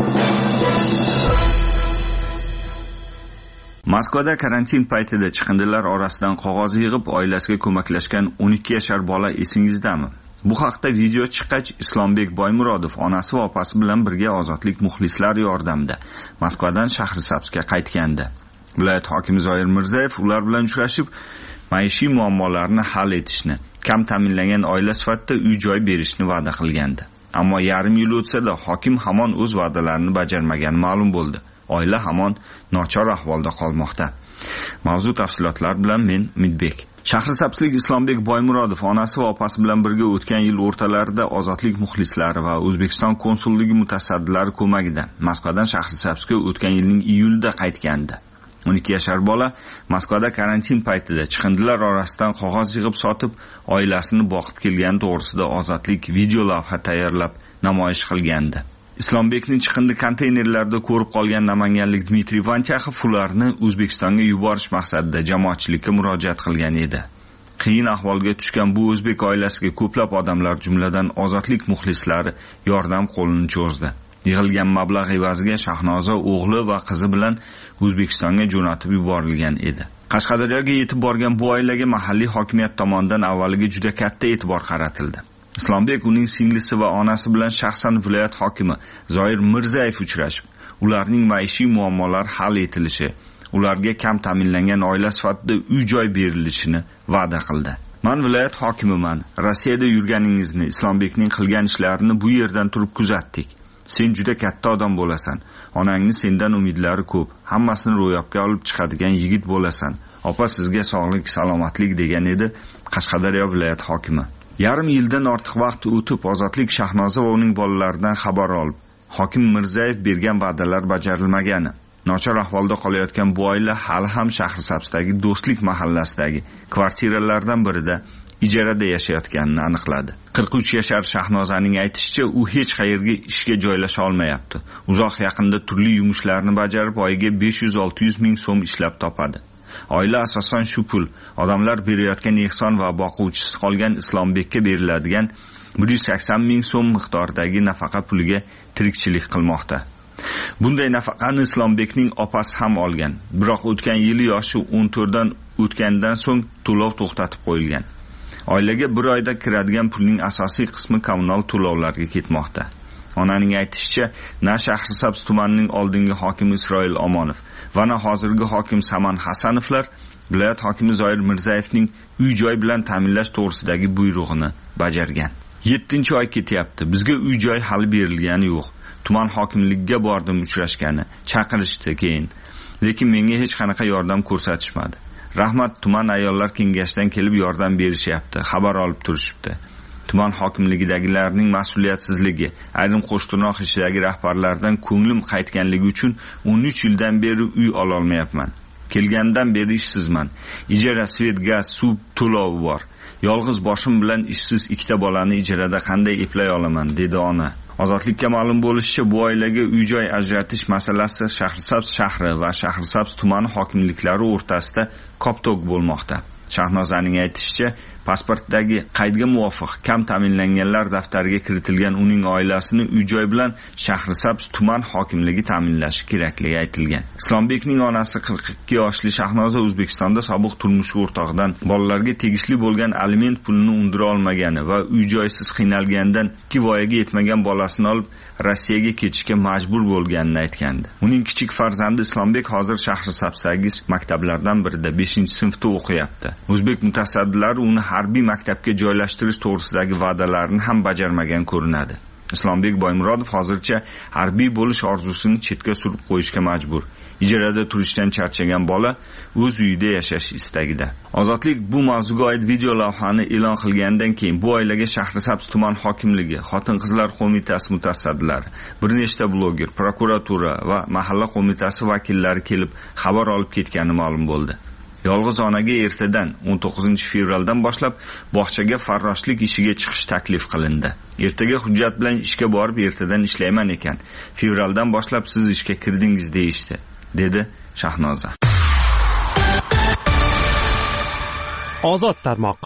Moskvada karantin paytida chiqindilar orasidan qog'oz yig'ib oilasiga ko'maklashgan o'n ikki yashar bola esingizdami? Bu haqda video chiqqach, Islombek Boymurodov onasi va opasi bilan birga ozodlik muxlislari yordamida Moskvadan Shahrisabzga qaytgandi. Viloyat hokimi Zoir Mirzayev ular bilan uchrashib, maishiy muammolarni hal etishni, kam ta'minlangan oila sifatida uy-joy berishni va'da qilgandi. Ammo yarim yil o'tsa-da hokim hamon o'z va'dalarini bajarmagani ma'lum bo'ldi. Oila hamon nochor ahvolda qolmoqda. Mavzu tafsilotlar bilan men Midbek. Shahrisabzlik Islombek Boymurodov onasi va opasi bilan birga o'tgan yil o'rtalarida ozodlik muxlislari va O'zbekiston konsulligi mutasaddilari ko'magida Moskvadan Shahrisabzga o'tgan yilning iyulida qaytgandi. o'n ikki yashar bola Moskvada karantin paytida chiqindilar orasidan qog'oz yig'ib sotib, oilasini boqib kelgani to'g'risida ozodlik video lavha tayyorlab namoyish qilgandi. Islombekning chiqindi konteynerlarida ko'rib qolgan namanganlik Dmitriy Vanchaxov ularni O'zbekistonga yuborish maqsadida jamoatchilikka murojaat qilgan edi. Qiyin ahvolga tushgan bu o'zbek oilasiga ko'plab odamlar, jumladan ozodlik muxlislari yordam qo'lini cho'zdi. Yig'ilgan mablag' evaziga Shahnoza o'g'li va qizi bilan O'zbekistonga jo'natib yuborilgan edi. Qashqadaryoga yetib borgan bu oilaga mahalliy hokimiyat tomonidan avvaliga juda katta e'tibor qaratildi. Islombek uning singlisi va onasi bilan shaxsan viloyat hokimi Zoir Mirzayev uchrashib, ularning maishiy muammolari hal etilishi, ularga kam ta'minlangan oila sifatida uy-joy berilishini va'da qildi. Men viloyat hokimiman. Rossiyada yurganingizni, Islombekning qilgan ishlarini bu yerdan turib kuzatdik. Sen juda katta odam bo'lasan. Onangni sendan umidlari ko'p. Hammasini ro'yobga olib chiqadigan yigit bo'lasan. Opa sizga sog'lik, salomatlik degan edi Qashqadaryo viloyat hokimi. Yarim yildan ortiq vaqt o'tib Ozodlik Shahnoza va uning bolalaridan xabar olib, hokim Mirzayev bergan va'dalar bajarilmagani, nochor ahvolda qolayotgan bu oila hali ham Shahrisabzdagi Do'stlik mahallasidagi kvartiralardan birida ijarada yashayotganini aniqladi. qirq uch yashar Shahnozaning aytishicha, u hech qayerga ishga joylasha olmayapti. Uzoq yaqinda turli yumushlarni bajarib, oyiga besh yuz olti yuz ming so'm ishlab topadi. Oila asosan shu pul, odamlar berayotgan ehson va boquvchisiz qolgan Islombekka beriladigan bir yuz sakson ming so'm miqdoridagi nafaqa puliga tirikchilik qilmoqda. Bunday nafaqani Islombekning opasi ham olgan. Biroq o'tgan yili yoshi o'n to'rtdan o'tgandan so'ng to'lov to'xtatib qo'yilgan. Oilaga bir oyda kiradigan pulning asosiy qismi kommunal to'lovlarga ketmoqda. Onaning aytishicha, na Shahrisabz tumanining oldingi hokimi Isroil Omonov va na hozirgi hokim Saman Hasanovlar viloyat hokimi Zoir Mirzayevning uy-joy bilan ta'minlash to'g'risidagi buyrug'ini bajargan. yettinchi oy ketyapti. Bizga uy-joy hali berilgani yo'q. Tuman hokimligiga bordim, uchrashgani, chaqirishdi keyin. Lekin menga hech qanaqa yordam ko'rsatishmadi. Rahmat, tuman ayollar kengashidan kelib yordam berishyapti, xabar olib turishibdi. Tuman hokimligidagilarning mas'uliyatsizligi, ayrim qo'shtirnoq ishidagi rahbarlardan ko'nglim qaytganligi uchun o'n uch yildan beri uy ola olmayapman. Kelgandan beri ishsizman. Ijara, svet, gaz, suv to'lovi bor. Yolg'iz boshim bilan ishsiz ikkita bolani ijarada qanday eplay olaman, dedi ona. Ozodlikka ma'lum bo'lishicha, bu oilaga uy-joy ajratish masalasi Shahrisabz shahri va Shahrisabz tumani hokimliklari o'rtasida koptok bo'lmoqda. Shahnozaning aytishicha, pasportdagi qaydga muvofiq kam ta'minlanganlar daftariga kiritilgan uning oilasini uy-joy bilan Shahrisabz tuman hokimligi ta'minlashi kerakligi aytilgan. Islombekning onasi qirq ikki yoshli Shahnoza O'zbekistonda sobiq turmush o'rtog'idan bolalarga tegishli bo'lgan aliment pulini undira olmagani va uy-joysiz qiynalgandan ikki voyaga yetmagan bolasini olib Rossiyaga ketishga majbur bo'lganini aytgandi. Uning kichik farzandi Islombek hozir Shahrisabzdagi maktablardan birida beshinchi sinfda o'qiyapti. O'zbek mutasaddilari uni harbiy maktabga joylashtirish to'g'risidagi va'dalarni ham bajarmagan ko'rinadi. Islombek Boymurodov hozircha harbiy bo'lish orzusini chetga surib qo'yishga majbur. Ijarada turishdan charchagan bola o'z uyida yashash istagida. Ozodlik bu mavzuga oid video lavhani e'lon qilgandan keyin bu oilaga Shahrisabz tuman hokimligi, Xotin-qizlar qo'mitasi mutasaddilari, bir nechta bloger, prokuratura va mahalla qo'mitasi vakillari kelib xabar olib ketgani ma'lum bo'ldi. Yolg'iz onaga ertadan o'n to'qqizinchi fevraldan boshlab bog'chaga farroshlik ishiga chiqish taklif qilindi. Ertaga hujjat bilan ishga borib ertadan ishlayman ekan. Fevraldan boshlab siz ishga kirdingiz deyishdi, dedi Shahnoza. Ozod tarmoq.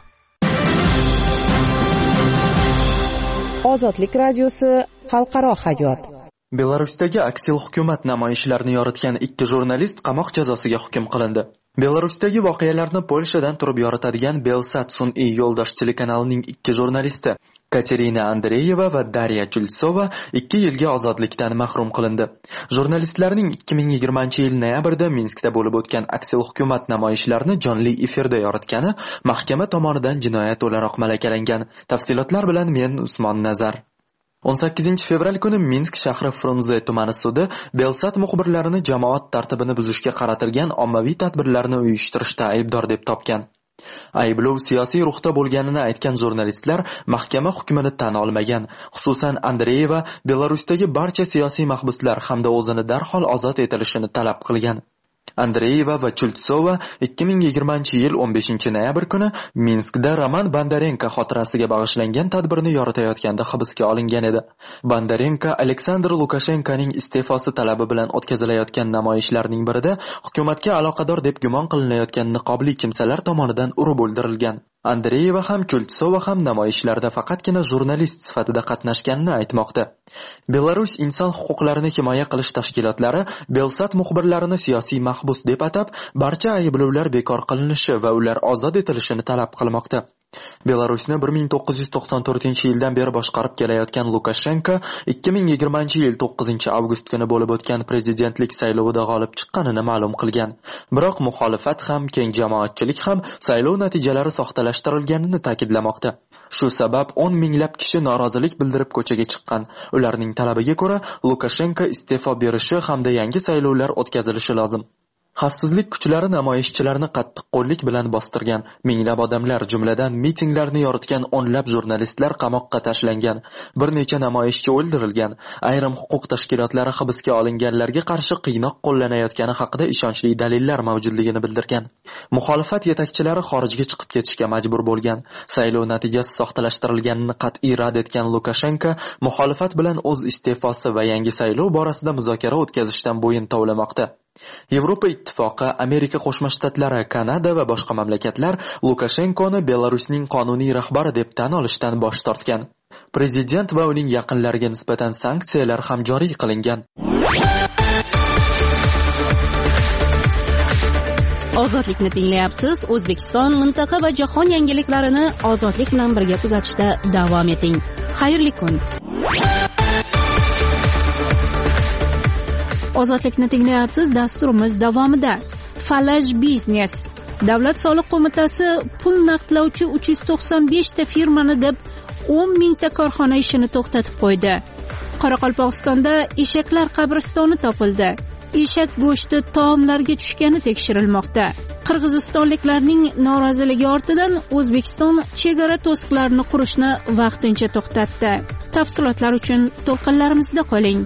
Ozodlik radiosi xalqaro hayot. Belarusdagi aksil hukumat namoyishlarini yoritgan ikki jurnalist qamoq jazosiga hukm qilindi. Belarusdagi voqealarni Polshadan turib yoritadigan Belsat sun'iy yo'ldosh telekanalining ikki jurnalisti Katerina Andreyeva va Darya Chultsova ikki yilga ozodlikdan mahrum qilindi. Jurnalistlarning ikki ming yigirmanchi yil noyabrda Minskda bo'lib o'tgan aksil hukumat namoyishlarini jonli efirda yoritgani mahkama tomonidan jinoyat o'laroq malakalangan. Tafsilotlar bilan men Usmon Nazar. o'n sakkizinchi fevral kuni Minsk shahri Frunze tumani sudi Belsat muxbirlarini jamoat tartibini buzishga qaratilgan ommaviy tadbirlarni uyushtirishda aybdor deb topgan. Ayblov siyosiy ruhda bo'lganini aytgan jurnalistlar mahkama hukmini tan olmagan. Xususan Andreyeva Belarusdagi barcha siyosiy mahbuslar hamda o'zini darhol ozod etilishini talab qilgan. Andreyeva va Chultsova ikki ming yigirmanchi yil o'n beshinchi noyabr kuni Minskda Roman Bondarenko xotirasiga bag'ishlangan tadbirni yoritayotganda hibsga olingan edi. Bondarenko Aleksandr Lukashenkoning iste'fosi talabi bilan o'tkazilayotgan namoyishlarning birida hukumatga aloqador deb gumon qilinayotgan niqobli kimsalar tomonidan urib o'ldirilgan. Andreyeva ham Chultsova ham namoyishlarda faqatgina jurnalist sifatida qatnashganini aytmoqda. Belarus inson huquqlarini himoya qilish tashkilotlari Belsat muxbirlarini siyosiy mahbus deb atab, barcha ayblovlar bekor qilinishi va ular ozod etilishini talab qilmoqda. Belarusni bir ming to'qqiz yuz to'qson to'rtinchi yildan beri boshqarib kelayotgan Lukashenko ikki ming yigirmanchi yil to'qqizinchi avgust kuni bo'lib o'tgan prezidentlik saylovida g'olib chiqqanini ma'lum qilgan. Biroq muxolifat ham, keng jamoatchilik ham saylov natijalari soxtalashtirilganini ta'kidlamoqda. Shu sabab o'n minglab kishi norozilik bildirib ko'chaga chiqqan. Ularning talabiga ko'ra Lukashenko iste'fo berishi hamda yangi saylovlar o'tkazilishi lozim. Xavfsizlik kuchlari namoyishchilarni qattiqqo'llik bilan bostirgan. Minglab odamlar, jumladan mitinglarni yoritgan o'nlab jurnalistlar qamoqqa tashlangan. Bir necha namoyishchi o'ldirilgan. Ayrim huquq tashkilotlari hibsga olinganlarga qarshi qiynoq qo'llanayotgani haqida ishonchli dalillar mavjudligini bildirgan. Muxolifat yetakchilari xorijga chiqib ketishga majbur bo'lgan. Saylov natijasi soxtalashtirilganini qat'iy rad etgan Lukashenko muxolifat bilan o'z iste'fosi va yangi saylov borasida muzokara o'tkazishdan bo'yin tovlamoqda. Yevropa ittifoqi, Amerika Qo'shma Shtatlari, Kanada va boshqa mamlakatlar Lukashenkoni Belarusning qonuniy rahbari deb tan olishdan bosh tortgan. Prezident va uning yaqinlariga nisbatan sanksiyalar ham joriy qilingan. Ozodlikni tinglayapsiz. O'zbekiston, mintaqa va jahon yangiliklarini ozodlik bilan birga kuzatishda davom eting. Xayrli kun. Ozodlikni tinglayapsiz. Dasturimiz davomida Falaj Biznes Davlat soliq qo'mitasi pul naqdlovchi uch yuz to'qson besh ta firmani deb o'n mingta korxona ishini to'xtatib qo'ydi. Qoraqalpog'istonda eshaklar qabristoni topildi. Eshak go'shti taomlarga tushgani tekshirilmoqda. Qirg'izistonliklarning noroziligi ortidan O'zbekiston chegara to'siqlarini qurishni vaqtincha to'xtatdi. Tafsilotlar uchun to'lqinlarimizda qoling.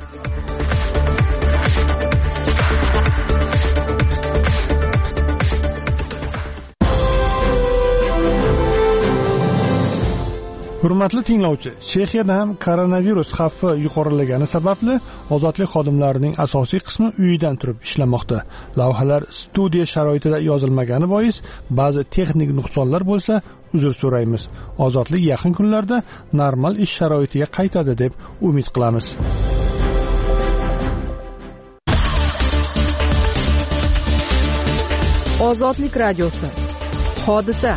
Hurmatli tinglovchi, Chexiyada ham koronavirus xavfi yuqorilagani sababli ozodlik xodimlarining asosiy qismi uyidan turib ishlamoqda. Lavhalar studiya sharoitida yozilmagani bois ba'zi texnik nuqsonlar bo'lsa, uzr so'raymiz. Ozodlik yaqin kunlarda normal ish sharoitiga qaytadi deb umid qilamiz. Ozodlik radiosi. Hodisa.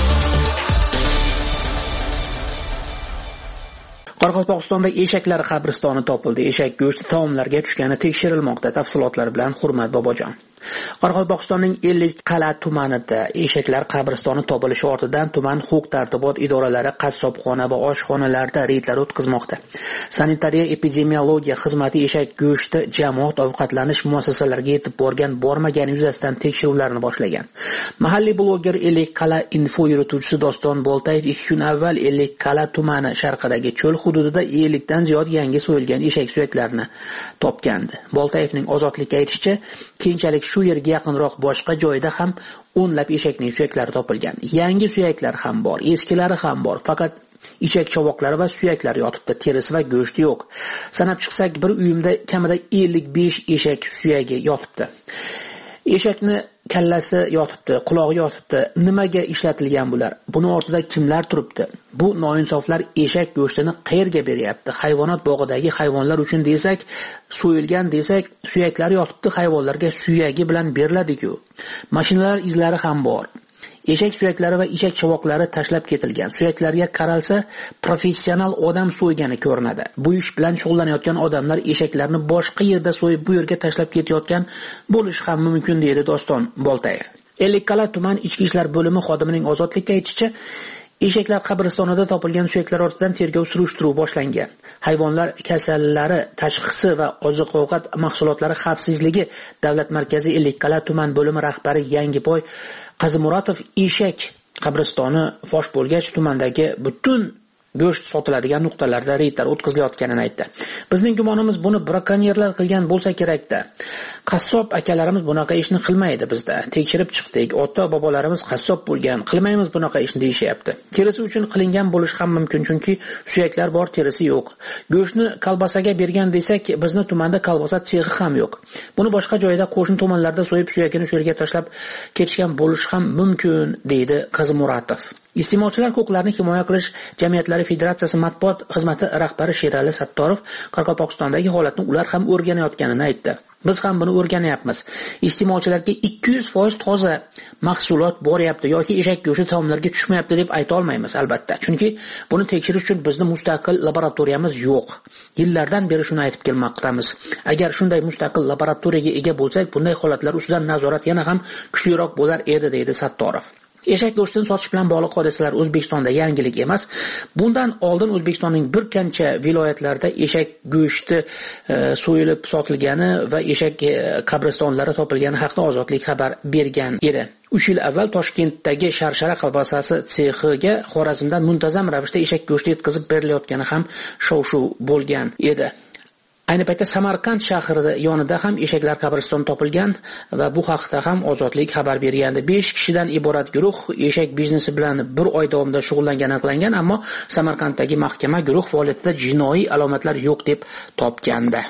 Qoraqalpog'istonda eshaklar qabristoni topildi. Eshak go'shti taomlarga tushgani tekshirilmoqda. Tafsilotlar bilan Hurmat Bobojon. Qoraqalpog'istonning ellik qala tumanida eshaklar qabristoni topilishi ortidan tuman huquq-tartibot idoralari qassobxona va oshxonalarda reydlar o'tkazmoqda. Sanitariya epidemiologiya xizmati eshak go'shti jamoat ovqatlanish muassasalariga yetib borgan bormagani yuzasidan tekshiruvlarni boshlagan. Mahalliy bloger ellik qala info yurituvchisi Doston Boltayev ikki kun avval ellik qala tumani sharqidagi cho'l hududida ellik dan ziyod yangi so'yilgan eshak suyaklarini topgandi. Boltayevning ozodlikka aytishicha, keyinchalik shu yerga yaqinroq boshqa joyda ham o'nlab eshakning suyaklari topilgan. Yangi suyaklar ham bor, eskilari ham bor. Faqat eshak chovoqlari va suyaklar yotibdi, terisi va go'shti yo'q. Sanab chiqsak, bir uyimda kamida ellik besh eshak suyagi yotibdi. Eshakni kallasi yotibdi, qulog'i yotibdi. Nimaga ishlatilgan bular? Buni ortida kimlar turibdi? Bu noinsoflar eshak go'shtini qayerga beryapti? Hayvonot bog'idagi hayvonlar uchun desak, so'yilgan desak, suyaklari yotibdi, hayvonlarga suyagi bilan beriladi-ku. Mashinalar izlari ham bor. Eshak suyaklari va eshak chovoqlari tashlab ketilgan. Suyaklarga qaralsa, professional odam so'ygani ko'rinadi. Bu ish bilan shug'ullanayotgan odamlar eshaklarni boshqa yerda so'yib bu yerga tashlab ketayotgan bo'lishi ham mumkin, deydi Doston Boltayev. Ellikqal'a tuman ichki ishlar bo'limi xodimining ozodlikka aytishicha, eshaklar qabristonida topilgan suyaklar ortidan tergov surishtiruv boshlangan. Hayvonlar kasallari tashxisi va oziq-ovqat mahsulotlari xavfsizligi davlat markazi Ellikqal'a tuman bo'limi rahbari Yangiboy Qazimuratov eshak qabristoni fosh bo'lgach tumandagi butun go'sht sotiladigan nuqtalarda reydlar o'tkazilayotganini aytdi. Bizning gumonimiz buni brakonyerlar qilgan bo'lsa kerak-da. Qassob akalarimiz bunaqa ishni qilmaydi bizda. Tekshirib chiqdik. Ota-bobolarimiz qassob bo'lgan. Qilmaymiz bunaqa ishni deyishyapti. Terisi uchun qilingan bo'lish ham mumkin, chunki suyaklar bor, terisi yo'q. Go'shtni kolbasaga bergan desak, bizni tumanda kolbasa sexi ham yo'q. Buni boshqa joyda qo'shni tumanlarda so'yib suyagini shu yerga tashlab ketishgan bo'lish ham mumkin, deydi Qazimuratov. Iste'molchilar huquqlarini himoya qilish jamiyatlari federatsiyasi matbuot xizmati rahbari Sherali Sattorov Qoraqalpog'istondagi holatni ular ham o'rganayotganini aytdi. Biz ham buni o'rganyapmiz. Iste'molchilarga ikki yuz foiz toza mahsulot boryapti yoki eshak go'shti taomlarga tushmayapti deb ayta olmaymiz albatta. Chunki buni tekshirish uchun bizning mustaqil laboratoriyamiz yo'q. Yillardan beri shuni aytib kelmoqdamiz. Agar shunday mustaqil laboratoriyaga ega bo'lsak, bunday holatlar ustidan nazorat yana ham kuchliroq bo'lar edi, deydi Sattorov. Eshak go'shtini sotish bilan bog'liq hodisalar O'zbekistonda yangilik emas. Bundan oldin O'zbekistonning bir qancha viloyatlarida eshak go'shti e, so'yilib sotilgani va eshak e, qabristonlari topilgani haqida Ozodlik xabar bergan edi. uch yil avval Toshkentdagi Sharshara kolbasasi sexiga Xorazmdan muntazam ravishda eshak go'shti yetkazib berilayotgani ham shov-shuv bo'lgan edi. Ayni paytda Samarqand shahrida yonida ham eshaklar qabristoni topilgan va bu haqda ham Ozodlik xabar bergandi. besh kishidan iborat guruh eshak biznesi bilan bir oy davomida shug'ullangani aniqlangan, ammo Samarqanddagi mahkama guruh faoliyatida jinoiy alomatlar yo'q deb topgandi.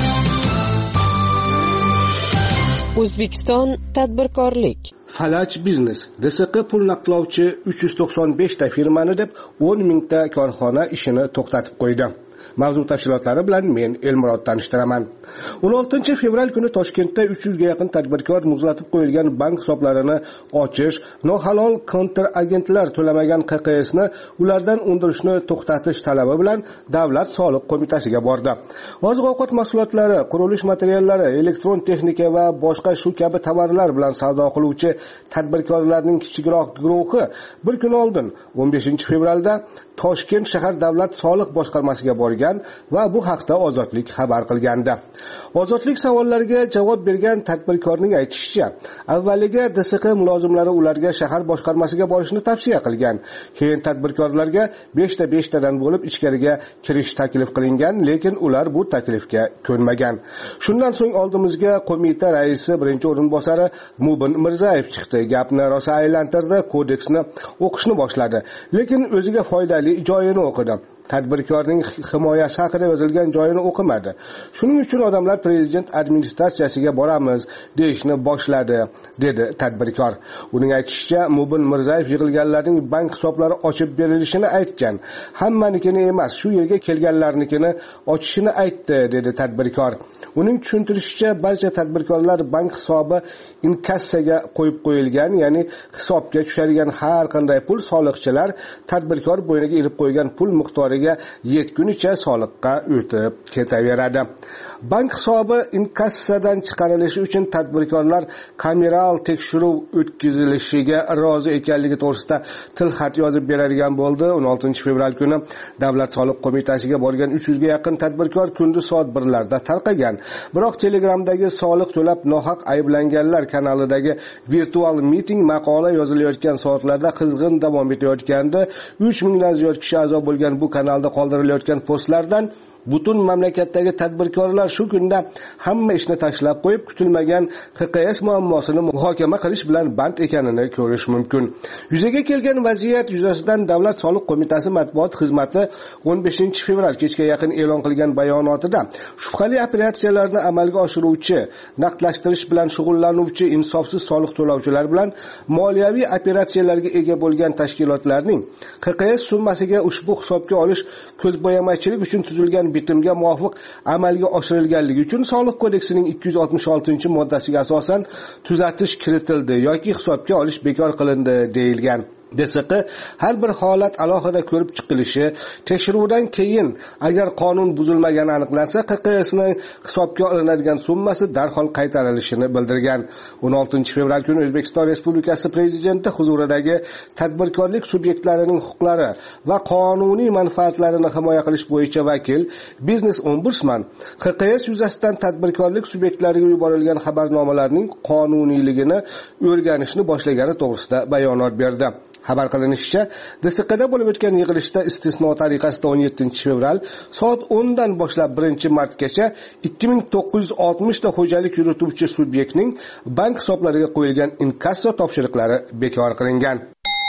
O'zbekiston tadbirkorlik Falaj biznes D S Q pul naqdlovchi uch yuz to'qson besh ta firmani deb o'n mingta korxona ishini to'xtatib qo'ydi. Mavzu tafsilotlari bilan men Elmurod tanishtiraman. o'n oltinchi fevral kuni Toshkentda uch yuz ga yaqin tadbirkor muzlatib qo'yilgan bank hisoblarini ochish, nohalol kontragentlar to'lamagan Q Q S ni ulardan undirishni to'xtatish talabi bilan Davlat soliq qo'mitasiga bordi. Oziq-ovqat mahsulotlari, qurilish materiallari, elektron texnika va boshqa shu kabi tovarlar bilan savdo qiluvchi tadbirkorlarning kichikroq guruhi bir kun oldin o'n beshinchi fevralda Toshkent shahar davlat soliq boshqarmasiga borgan va bu haqda Ozodlik xabar qilgandi. Ozodlik savollariga javob bergan tadbirkorning aytishicha, avvaliga D S Q mulozimlari ularga shahar boshqarmasiga borishni tavsiya qilgan. Keyin tadbirkorlarga besh ta besh tadan bo'lib ichkariga kirish taklif qilingan, lekin ular bu taklifga ko'nmagan. Shundan so'ng oldimizga qo'mita raisi birinchi o'rinbosari Mubin Mirzayev chiqdi. Gapni rosa aylantirdi, kodeksni o'qishni boshladi, lekin o'ziga foydali joyini o'qidi. Tadbirkorning himoyasi haqida yozilgan joyini o'qimadi. Shuning uchun odamlar prezident administratsiyasiga boramiz deyishni boshladi, dedi tadbirkor. Uning aytishicha, Mubin Mirzayev yig'ilganlarning bank hisoblari ochib berilishini aytgan. Hammanikini emas, shu yerga kelganlarnikini ochishini aytdi, dedi tadbirkor. Uning tushuntirishicha, barcha tadbirkorlar bank hisobi inkassaga qo'yib qo'yilgan, ya'ni hisobga tushadigan har qanday pul soliqchilar tadbirkor bo'yniga ilib qo'ygan pul miqdori yetgunicha soliqqa o'tib ketaveradi. Bank hisobi inkassadan chiqarilishi uchun tadbirkorlar kameral tekshiruv o'tkazilishiga rozi ekanligi to'g'risida tilxat yozib beradigan bo'ldi. o'n oltinchi fevral kuni Davlat soliq qo'mitasiga borgan uch yuz ga yaqin tadbirkor kunduz soat birlarda tarqagan. Biroq Telegramdagi soliq to'lab nohaq ayblanganlar kanalidagi virtual miting maqola yozilayotgan soatlarda qizg'in davom etayotgandi. uch mingdan ziyod kishi a'zo bo'lgan bu kanalda qoldirilayotgan postlardan butun mamlakatdagi tadbirkorlar shu kunda hamma ishni tashlab qo'yib, kutilmagan Q Q S muammosini muhokama qilish bilan band ekanini ko'rish mumkin. Yuzaga kelgan vaziyat yuzasidan Davlat soliq qo'mitasi matbuot xizmati o'n beshinchi fevral kechga yaqin e'lon qilgan bayonotida shubhali operatsiyalarni amalga oshiruvchi, naqdlashtirish bilan shug'ullanuvchi insofsiz soliq to'lovchilar bilan moliyaviy operatsiyalarga ega bo'lgan tashkilotlarning Q Q S summasiga ushbu hisobga olish ko'zbo'yamachilik uchun tuzilgan bitimga muvofiq amalga oshirilganligi uchun Soliq kodeksining ikki yuz oltmish oltinchi moddasiga asosan tuzatish kiritildi yoki hisobga olish bekor qilindi deyilgan. D S Q har bir holat alohida ko'rib chiqilishi, tekshiruvdan keyin agar qonun buzilmagani aniqlansa, Q Q S ning hisobga olinadigan summasi darhol qaytarilishini bildirgan. o'n oltinchi fevral kuni O'zbekiston Respublikasi Prezidenti huzuridagi tadbirkorlik subyektlarining huquqlari va qonuniy manfaatlarini himoya qilish bo'yicha vakil Biznes ombudsman Q Q S yuzasidan tadbirkorlik subyektlariga yuborilgan xabarnomalarning qonuniyligini o'rganishni boshlagani to'g'risida bayonot berdi. Xabar qilinishicha, D S Qda bo'lib o'tgan yig'ilishda istisno tariqasida o'n yettinchi fevral soat o'n dan boshlab birinchi martgacha ikki ming to'qqiz yuz oltmish ta xo'jalik yurituvchi subyektning bank hisoblariga qo'yilgan inkasso topshiriqlari bekor qilingan.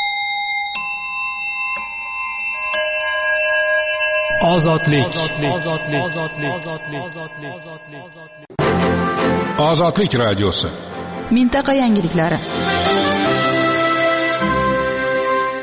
Ozodlik. Ozodlik radiosi. Mintaqa yangiliklari.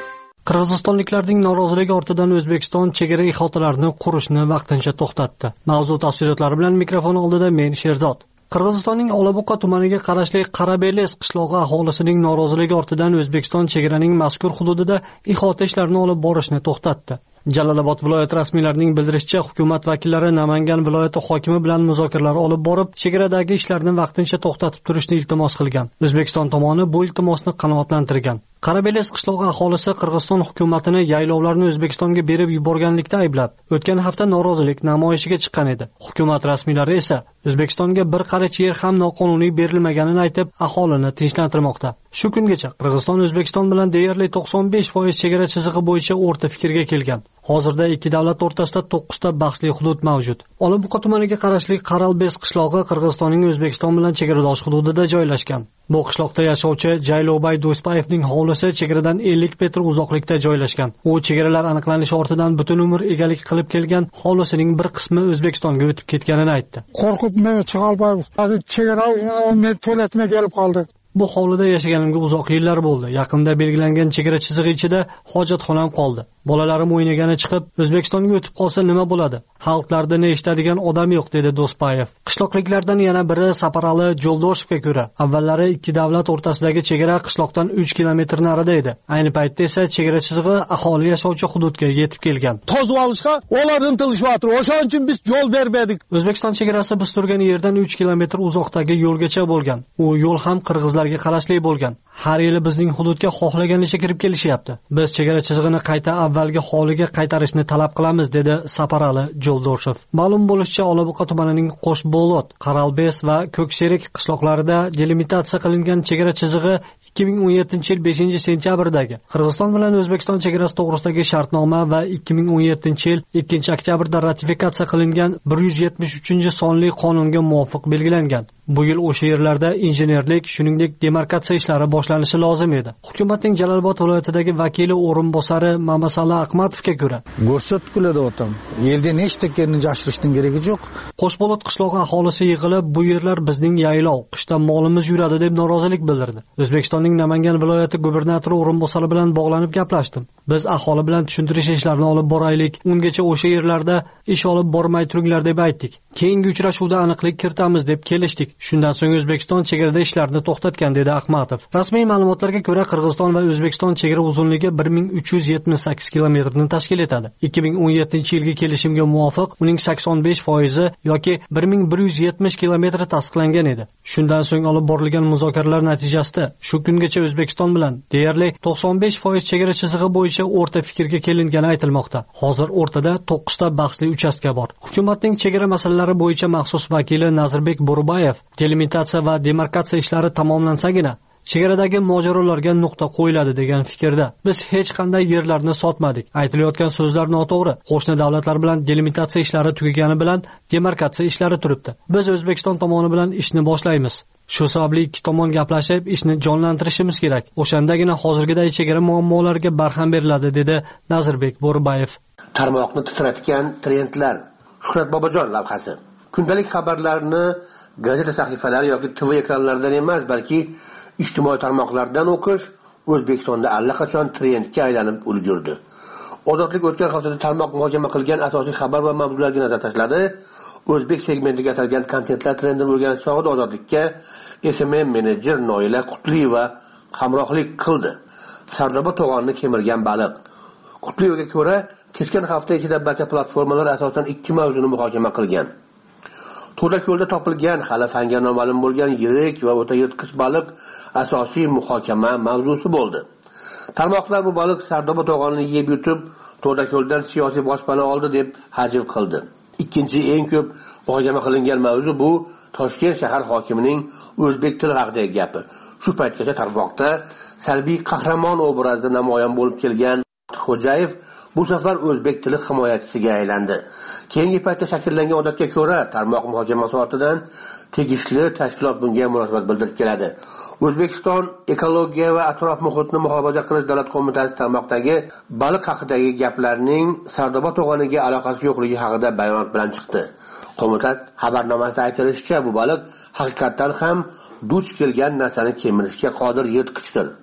Qirg'izistonliklarning noroziligi ortidan O'zbekiston chegara ihotalarini qurishni vaqtincha to'xtatdi. Mavzu tafsilotlari bilan mikrofon oldida men Sherzod. Qirg'izistonning Olabuqa tumaniga qarashli Qarabeles qishlog'i aholisining noroziligi ortidan O'zbekiston chegaraning mazkur hududida ihota ishlarini olib borishni to'xtatdi. Jalolobod viloyati rasmiylarining bildirishicha, hukumat vakillari Namangan viloyati hokimi bilan muzokaralar olib borib, chegaradagi ishlarni vaqtincha to'xtatib turishni iltimos qilgan. O'zbekiston tomoni bu iltimosni qanoatlantirgan. Qarabeles qishlog'i aholisi Qirg'iziston hukumatini yaylovlarni O'zbekistonga berib yuborganlikda ayblab, o'tgan hafta norozilik namoyishiga chiqqan edi. Hukumat rasmiylari esa O'zbekistonga bir qarich yer ham noqonuniy berilmaganini aytib, aholini tinchlantirmoqda. Shu kungacha Qirg'iziston O'zbekiston bilan deyarli to'qson besh foiz chegara chizig'i bo'yicha o'rta fikrga kelgan. Hozirda ikki davlat o'rtasida to'qqiz ta bahsli hudud mavjud. Olabuqa tumaniga qarashli Qaralbes qishlog'i Qirg'izistonning O'zbekiston bilan chegaradosh hududida joylashgan. Bu qishloqda yashovchi Jaylobay Do'spayevning hovlisi chegaradan ellik metr uzoqlikda joylashgan. U chegaralar aniqlanishi ortidan butun umr egalik qilib kelgan hovlisining bir qismi O'zbekistonga o'tib ketganini aytdi. Qo'rqib men chiqa olmaymiz. Hozir chegara men to'latma kelib qoldi. Bu hovlida yashaganimga uzoq yillar bo'ldi. Yaqinda belgilangan chegara chizig'i ichida hojatxonam qoldi. Bolalarim o'ynagani chiqib, O'zbekistonga o'tib qolsa nima bo'ladi? Xalq dardini eshitadigan odam yo'q, dedi Do'spayev. Qishloqliklardan yana biri Saparali Joldoshevga ko'ra, avvallari ikki davlat o'rtasidagi chegara qishloqdan uch kilometr narida edi. Ayni paytda esa chegara chizig'i aholi yashovchi hududga yetib kelgan. Tozib olishga ular intilishyapti. O'shaning uchun biz yo'l bermadik. O'zbekiston chegarasi biz turgan yerdan uch kilometr uzoqdagi yo'lgacha bo'lgan. U yo'l ham qirg'izlarga qarashli bo'lgan. Har yili bizning hududga xohlaganicha kirib kelishyapti. Biz chegara chizig'ini qayta avvalgi holiga qaytarishni talab qilamiz, dedi Saparali Joldoshev. Ma'lum bo'lishicha, Olabuqa tumanining Qo'shbolot, Qaralbes va Ko'ksherik qishloqlarida delimitatsiya qilingan chegara chizig'i ikki ming o'n yettinchi yil beshinchi sentyabrdagi Qirg'iziston bilan O'zbekiston chegarasi to'g'risidagi shartnoma va ikki ming o'n yettinchi yil ikkinchi oktyabrda ratifikatsiya qilingan bir yuz yetmish uchinchi sonli qonunga muvofiq belgilangan. Bu yil o'sha yerlarda injenerlik, shuningdek demarkatsiya ishlari boshlanishi lozim edi. Hukumatning Jalolobod viloyatidagi vakili o'rinbosari Mamasala Ahmadovga ko'ra, ko'rsatkulada o'tam. Yerda nechta kerini yashirishning keragi yo'q. Qo'shbolot qishlog'i aholisi yig'ilib, bu yerlar bizning yaylov, qishda molimiz yuradi deb norozilik bildirdi. O'zbekistonning Namangan viloyati gubernatori o'rinbosari bilan bog'lanib gaplashdim. Biz aholi bilan tushuntirish ishlarini olib boraylik. Ungacha o'sha yerlarda ish olib bormay turinglar deb aytdik. Keyingi uchrashuvda aniqlik kiritamiz deb kelishdik. Shundan so'ng O'zbekiston chegarada ishlarni to'xtatgan, dedi Ahmadov. Rasmiy ma'lumotlarga ko'ra, Qirg'iziston va O'zbekiston chegara uzunligi bir ming uch yuz yetmish sakkiz kilometrni tashkil etadi. ikki ming o'n yettinchi yilgi kelishimga muvofiq uning sakson besh foizi yoki bir ming bir yuz yetmish kilometri tasdiqlangan edi. Shundan so'ng olib borilgan muzokaralar natijasida shu kungacha O'zbekiston bilan deyarli to'qson besh foiz chegara chizig'i bo'yicha o'rta fikrga kelingani aytilmoqda. Hozir o'rtada to'qqiz ta bahsli uchastka bor. Hukumatning chegara masalalari bo'yicha maxsus vakili Nazirbek Bo'rubayev, delimitatsiya va demarkatsiya ishlari tamomlansagina chegaradagi mojarolarga nuqta qo'yiladi degan fikrda. Biz hech qanday yerlarni sotmadik. Aytilayotgan so'zlar noto'g'ri. Qo'shni davlatlar bilan delimitatsiya ishlari tugagani bilan demarkatsiya ishlari turibdi. Biz O'zbekiston tomoni bilan ishni boshlaymiz. Shu sababli ikki tomon gaplashib, ishni jonlantirishimiz kerak. O'shandagina hozirgidek chegara muammolariga barham beriladi, dedi Nazirbek Bo'rubayev. Tarmoqni titratgan trendlar. Shuhrat Bobojon lavhasi. Kundalik xabarlarni gazeta sahifalari yoki T V ekranlaridan emas, balki ijtimoiy tarmoqlardan o'qish O'zbekistonda allaqachon trendga aylanib ulgurdi. Ozodlik o'tgan haftada tarmoq muhokama qilgan asosiy xabar va mavzularga nazar tashladi. O'zbek segmentiga atalgan kontentlar trendi bo'lgan chog'da Ozodlikka S M M menejer Noila Qutliyeva hamrohlik qildi. Sardoba to'g'onni kemirgan baliq. Qutliyevaga ko'ra, kechgan hafta ichida barcha platformalar asosan ikki mavzuni muhokama qilgan. To'dako'lda topilgan hali fanga noma'lum bo'lgan yirik va o'ta yirtqich baliq asosiy muhokama mavzusi bo'ldi. Tarmoqlar bu baliq Sardoba to'g'onni yeb yutib, To'dako'ldan siyosiy boshpana oldi deb hajv qildi. Ikkinchi eng ko'p muhokama qilingan mavzu bu Toshkent shahar hokimining o'zbek tili haqidagi gapi. Shu paytgacha tarmoqda salbiy qahramon obrazda namoyon bo'lib kelgan Xo'jayev bu safar o'zbek tili himoyachisiga aylandi. Keyingi paytda shakllangan odatga ko'ra, tarmoq muhokamasi ortidan tegishli tashkilot bunga munosabat bildirib keladi. O'zbekiston ekologiya va atrof muhitni muhofaza qilish davlat qo'mitasi tarmoqdagi baliq haqidagi gaplarning Sardoba to'g'oniga aloqasi yo'qligi haqida bayonot bilan chiqdi. Qo'mita xabarnomasida aytilishicha, bu baliq haqiqatan ham duch kelgan narsani kemirishga qodir yirtqichdir.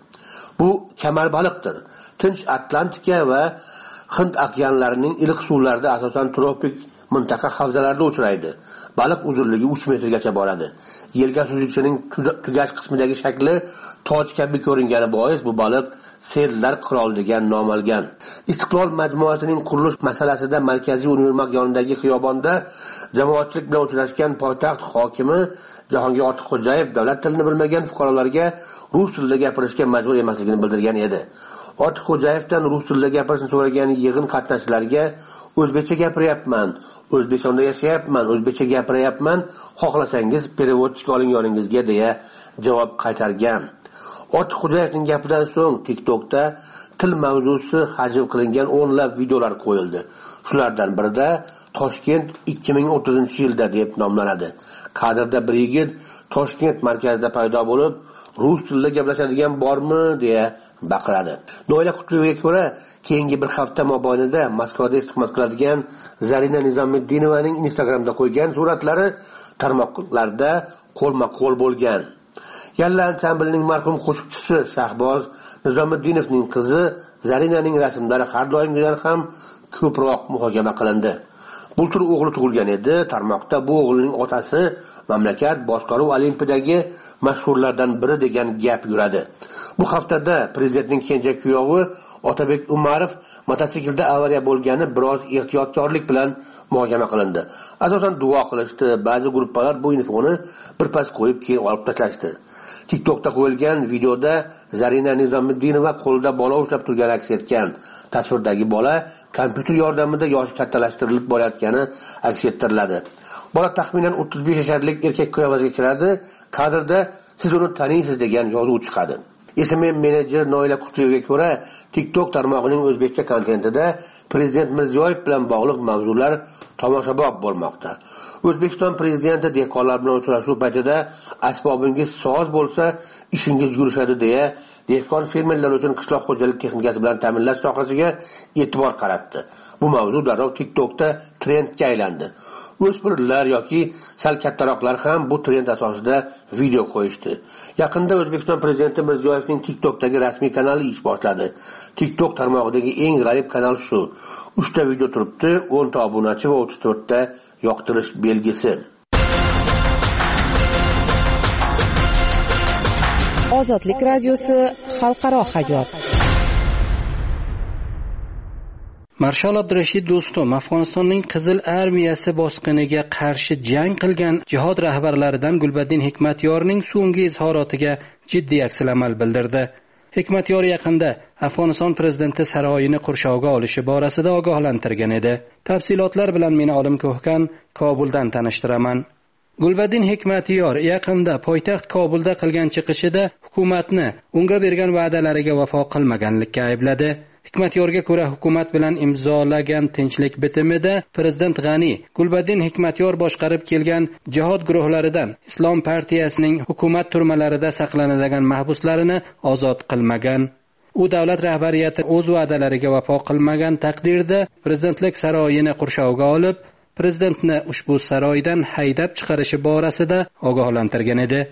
Bu kamarbaliqdir. Tinch Atlantika va Hind okeanlarining iliq suvlarida, asosan tropik mintaqa havzalarida uchraydi. Baliq uzunligi uch metrgacha boradi. Yelka suzuvchining tugash qismidagi shakli toj kabi ko'ringani bois bu baliq sellar qiroli degan nom olgan. Istiqlol majmuasining qurilish masalasida Markaziy Univermag yonidagi xiyobonda jamoatchilik bilan uchrashgan poytaxt hokimi Jahongir Ortiqxo'jayev davlat tilini bilmagan fuqarolarga rus tilida gapirishga majbur emasligini bildirgan edi. Ortiqxo'jayevdan rus tilida gapirishni so'ragan yig'in qatnashchilariga o'zbekcha gapiryapman, O'zbekistonda yashayapman, o'zbekcha gapiryapman, xohlasangiz переводчик oling yoningizga deya javob qaytargan. Ortiqxo'jayevning gapidan so'ng TikTokda til mavzusi hajv qilingan o'nlab videolar qo'yildi. Shulardan birida Toshkent ikki ming o'ttizinchi yilda deb nomlanadi. Kadrda bir yigit Toshkent markazida paydo bo'lib, rus tilida gaplashadigan bormi deya baqiradi. Noila Qutliyevga ko'ra, keyingi bir hafta mobaynida Moskvada istiqomat qiladigan Zarina Nizomiddinovaning Instagramda qo'ygan suratlari tarmoqlarda qo'lma-qo'l bo'lgan. Yalla ansamblining marhum qo'shiqchisi Shahboz Nizomiddinovning qizi Zarinaning rasmlari har doimgidan ham ko'proq muhokama qilindi. Bultur o'g'li tug'ilgan edi. Tarmoqda bu o'g'lining otasi mamlakat boshqaruv olimpiyadagi mashhurlardan biri degan gap yuradi. Bu haftada prezidentning kenja kuyovi Otabek Umarov mototsiklda avariya bo'lgani biroz ehtiyotkorlik bilan muhokama qilindi. Asosan duo qilishdi. Ba'zi gruppalar bu infoni birpas qo'yib keyin olib tashlashdi. TikTokda qo'yilgan videoda Zarina Nizomiddinova qo'lida bola ushlab turgani aks etgan. Tasvirdagi bola kompyuter yordamida yoshi kattalashtirilib borayotgani aks ettiriladi. Bola taxminan o'ttiz besh yasharlik erkak qiyofasiga kiradi. Kadrda siz uni taniysiz degan yozuv chiqadi. S M M menejer Noila Qutliyevga ko'ra, TikTok tarmog'ining o'zbekcha kontentida prezident Mirziyoyev bilan bog'liq mavzular tomoshabob bo'lmoqda. O'zbekiston prezidenti dehqonlar bilan uchrashuv paytida asbobingiz soz bo'lsa, ishingiz yurishadi deya dehqon fermerlar uchun qishloq xo'jalik texnikasi bilan ta'minlash sohasiga e'tibor qaratdi. Bu mavzu darrov TikTokda trendga aylandi. O'smirlar yoki sal kattaroqlar ham bu trend asosida video qo'yishdi. Yaqinda O'zbekiston prezidenti Mirziyoyevning TikTokdagi rasmiy kanali ish boshladi. TikTok tarmog'idagi eng g'arib kanal shu. uchta video turibdi, o'nta obunachi va o'ttiz to'rtta yoqtirish belgisi. Ozodlik radiosi xalqaro hayot. Marshal Abdurashid Do'stum Afg'onistonning Qizil armiyasi bosqiniga qarshi jang qilgan jihod rahbarlaridan Gulbaddin Hikmatyorning so'nggi izhorotiga jiddiy aksilamal bildirdi. Hikmatyor yaqinda Afg'oniston prezidenti saroyini qurshovga olishi borasida ogohlantirgan edi. Tafsilotlar bilan meni Olim Ko'hkan Kobuldan tanishtiraman. Gulbaddin Hikmatyor yaqinda poytaxt Kobulda qilgan chiqishida hukumatni unga bergan va'dalariga vafo qilmaganlikka aybladi. Hikmatyorga ko'ra, hukumat bilan imzolagan tinchlik bitimida prezident G'ani Gulbaddin Hikmatyor boshqarib kelgan jihod guruhlaridan Islom partiyasining hukumat turmalarida saqlanadigan mahbuslarini ozod qilmagan. U davlat rahbariyati o'z va'dalariga vafo qilmagan taqdirda prezidentlik saroyini qurshovga olib, prezidentni ushbu saroydan haydab chiqarishi borasida ogohlantirgan edi.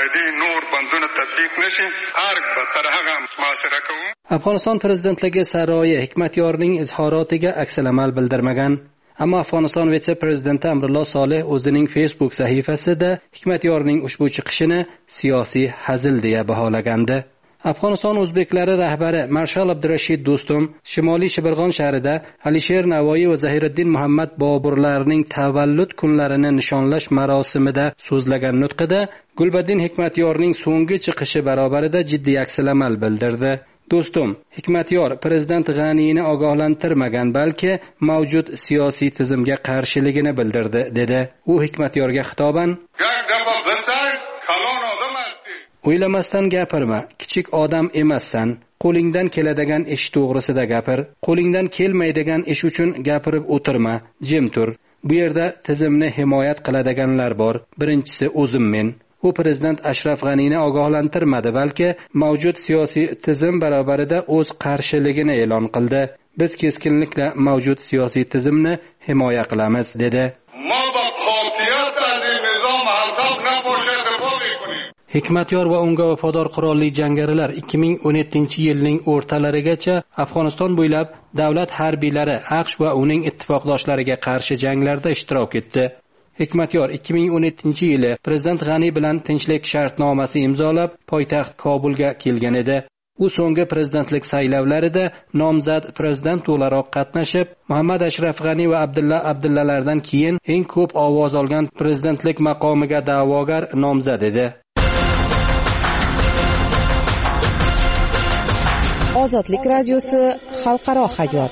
Afg'oniston prezidentligi saroyi Hikmatyorning izhorotiga aksalamal bildirmagan. Ammo Afg'oniston vitse-prezidenti Amrulloh Solih o'zining Facebook sahifasida Hikmatyorning ushbu chiqishini siyosiy hazil deya baholagandi. Afg'oniston o'zbeklari rahbari Marshal Abdurashid Do'stum Shimoliy Shibirg'on shahrida Alisher Navoiy va Zahiriddin Muhammad Boburlarning tavallud kunlarini nishonlash marosimida so'zlagan nutqida Gulbaddin Hikmatyorning so'nggi chiqishi barobarida jiddiy aksilamal bildirdi. Do'stum, Hikmatyor prezident G'aniyni ogohlantirmagan, balki mavjud siyosiy tizimga qarshiligini bildirdi, dedi. U Hikmatyorga xitoban: O'ylamasdan gapirma, kichik odam emassan. Qo'lingdan keladigan ish to'g'risida gapir. Qo'lingdan kelmaydigan ish uchun gapirib o'tirma, jim tur. Bu yerda tizimni himoyat qiladiganlar bor. Birinchisi o'zim men. U prezident Ashraf G'aniyni ogohlantirmadi, balki mavjud siyosiy tizim barobarida o'z qarshiligini e'lon qildi. Biz keskinlikla mavjud siyosiy tizimni himoya qilamiz, dedi. Hikmatyor va unga vafodor qurolli jangarilar ikki ming o'n yettinchi yilning o'rtalarigacha Afg'oniston bo'ylab davlat harbiylari AQSh va uning ittifoqdoshlariga qarshi janglarda ishtirok etdi. Hikmatyor ikki ming o'n yettinchi yili prezident G'ani bilan tinchlik shartnomasi imzolab, poytaxt Kobulga kelgan edi. U so'nggi prezidentlik saylovlarida nomzod prezident o'laroq qatnashib, Muhammad Ashraf G'ani va Abdulla Abdullalardan keyin eng ko'p ovoz olgan prezidentlik maqomiga da'vogar nomzod edi. Ozodlik radiosi xalqaro hayot.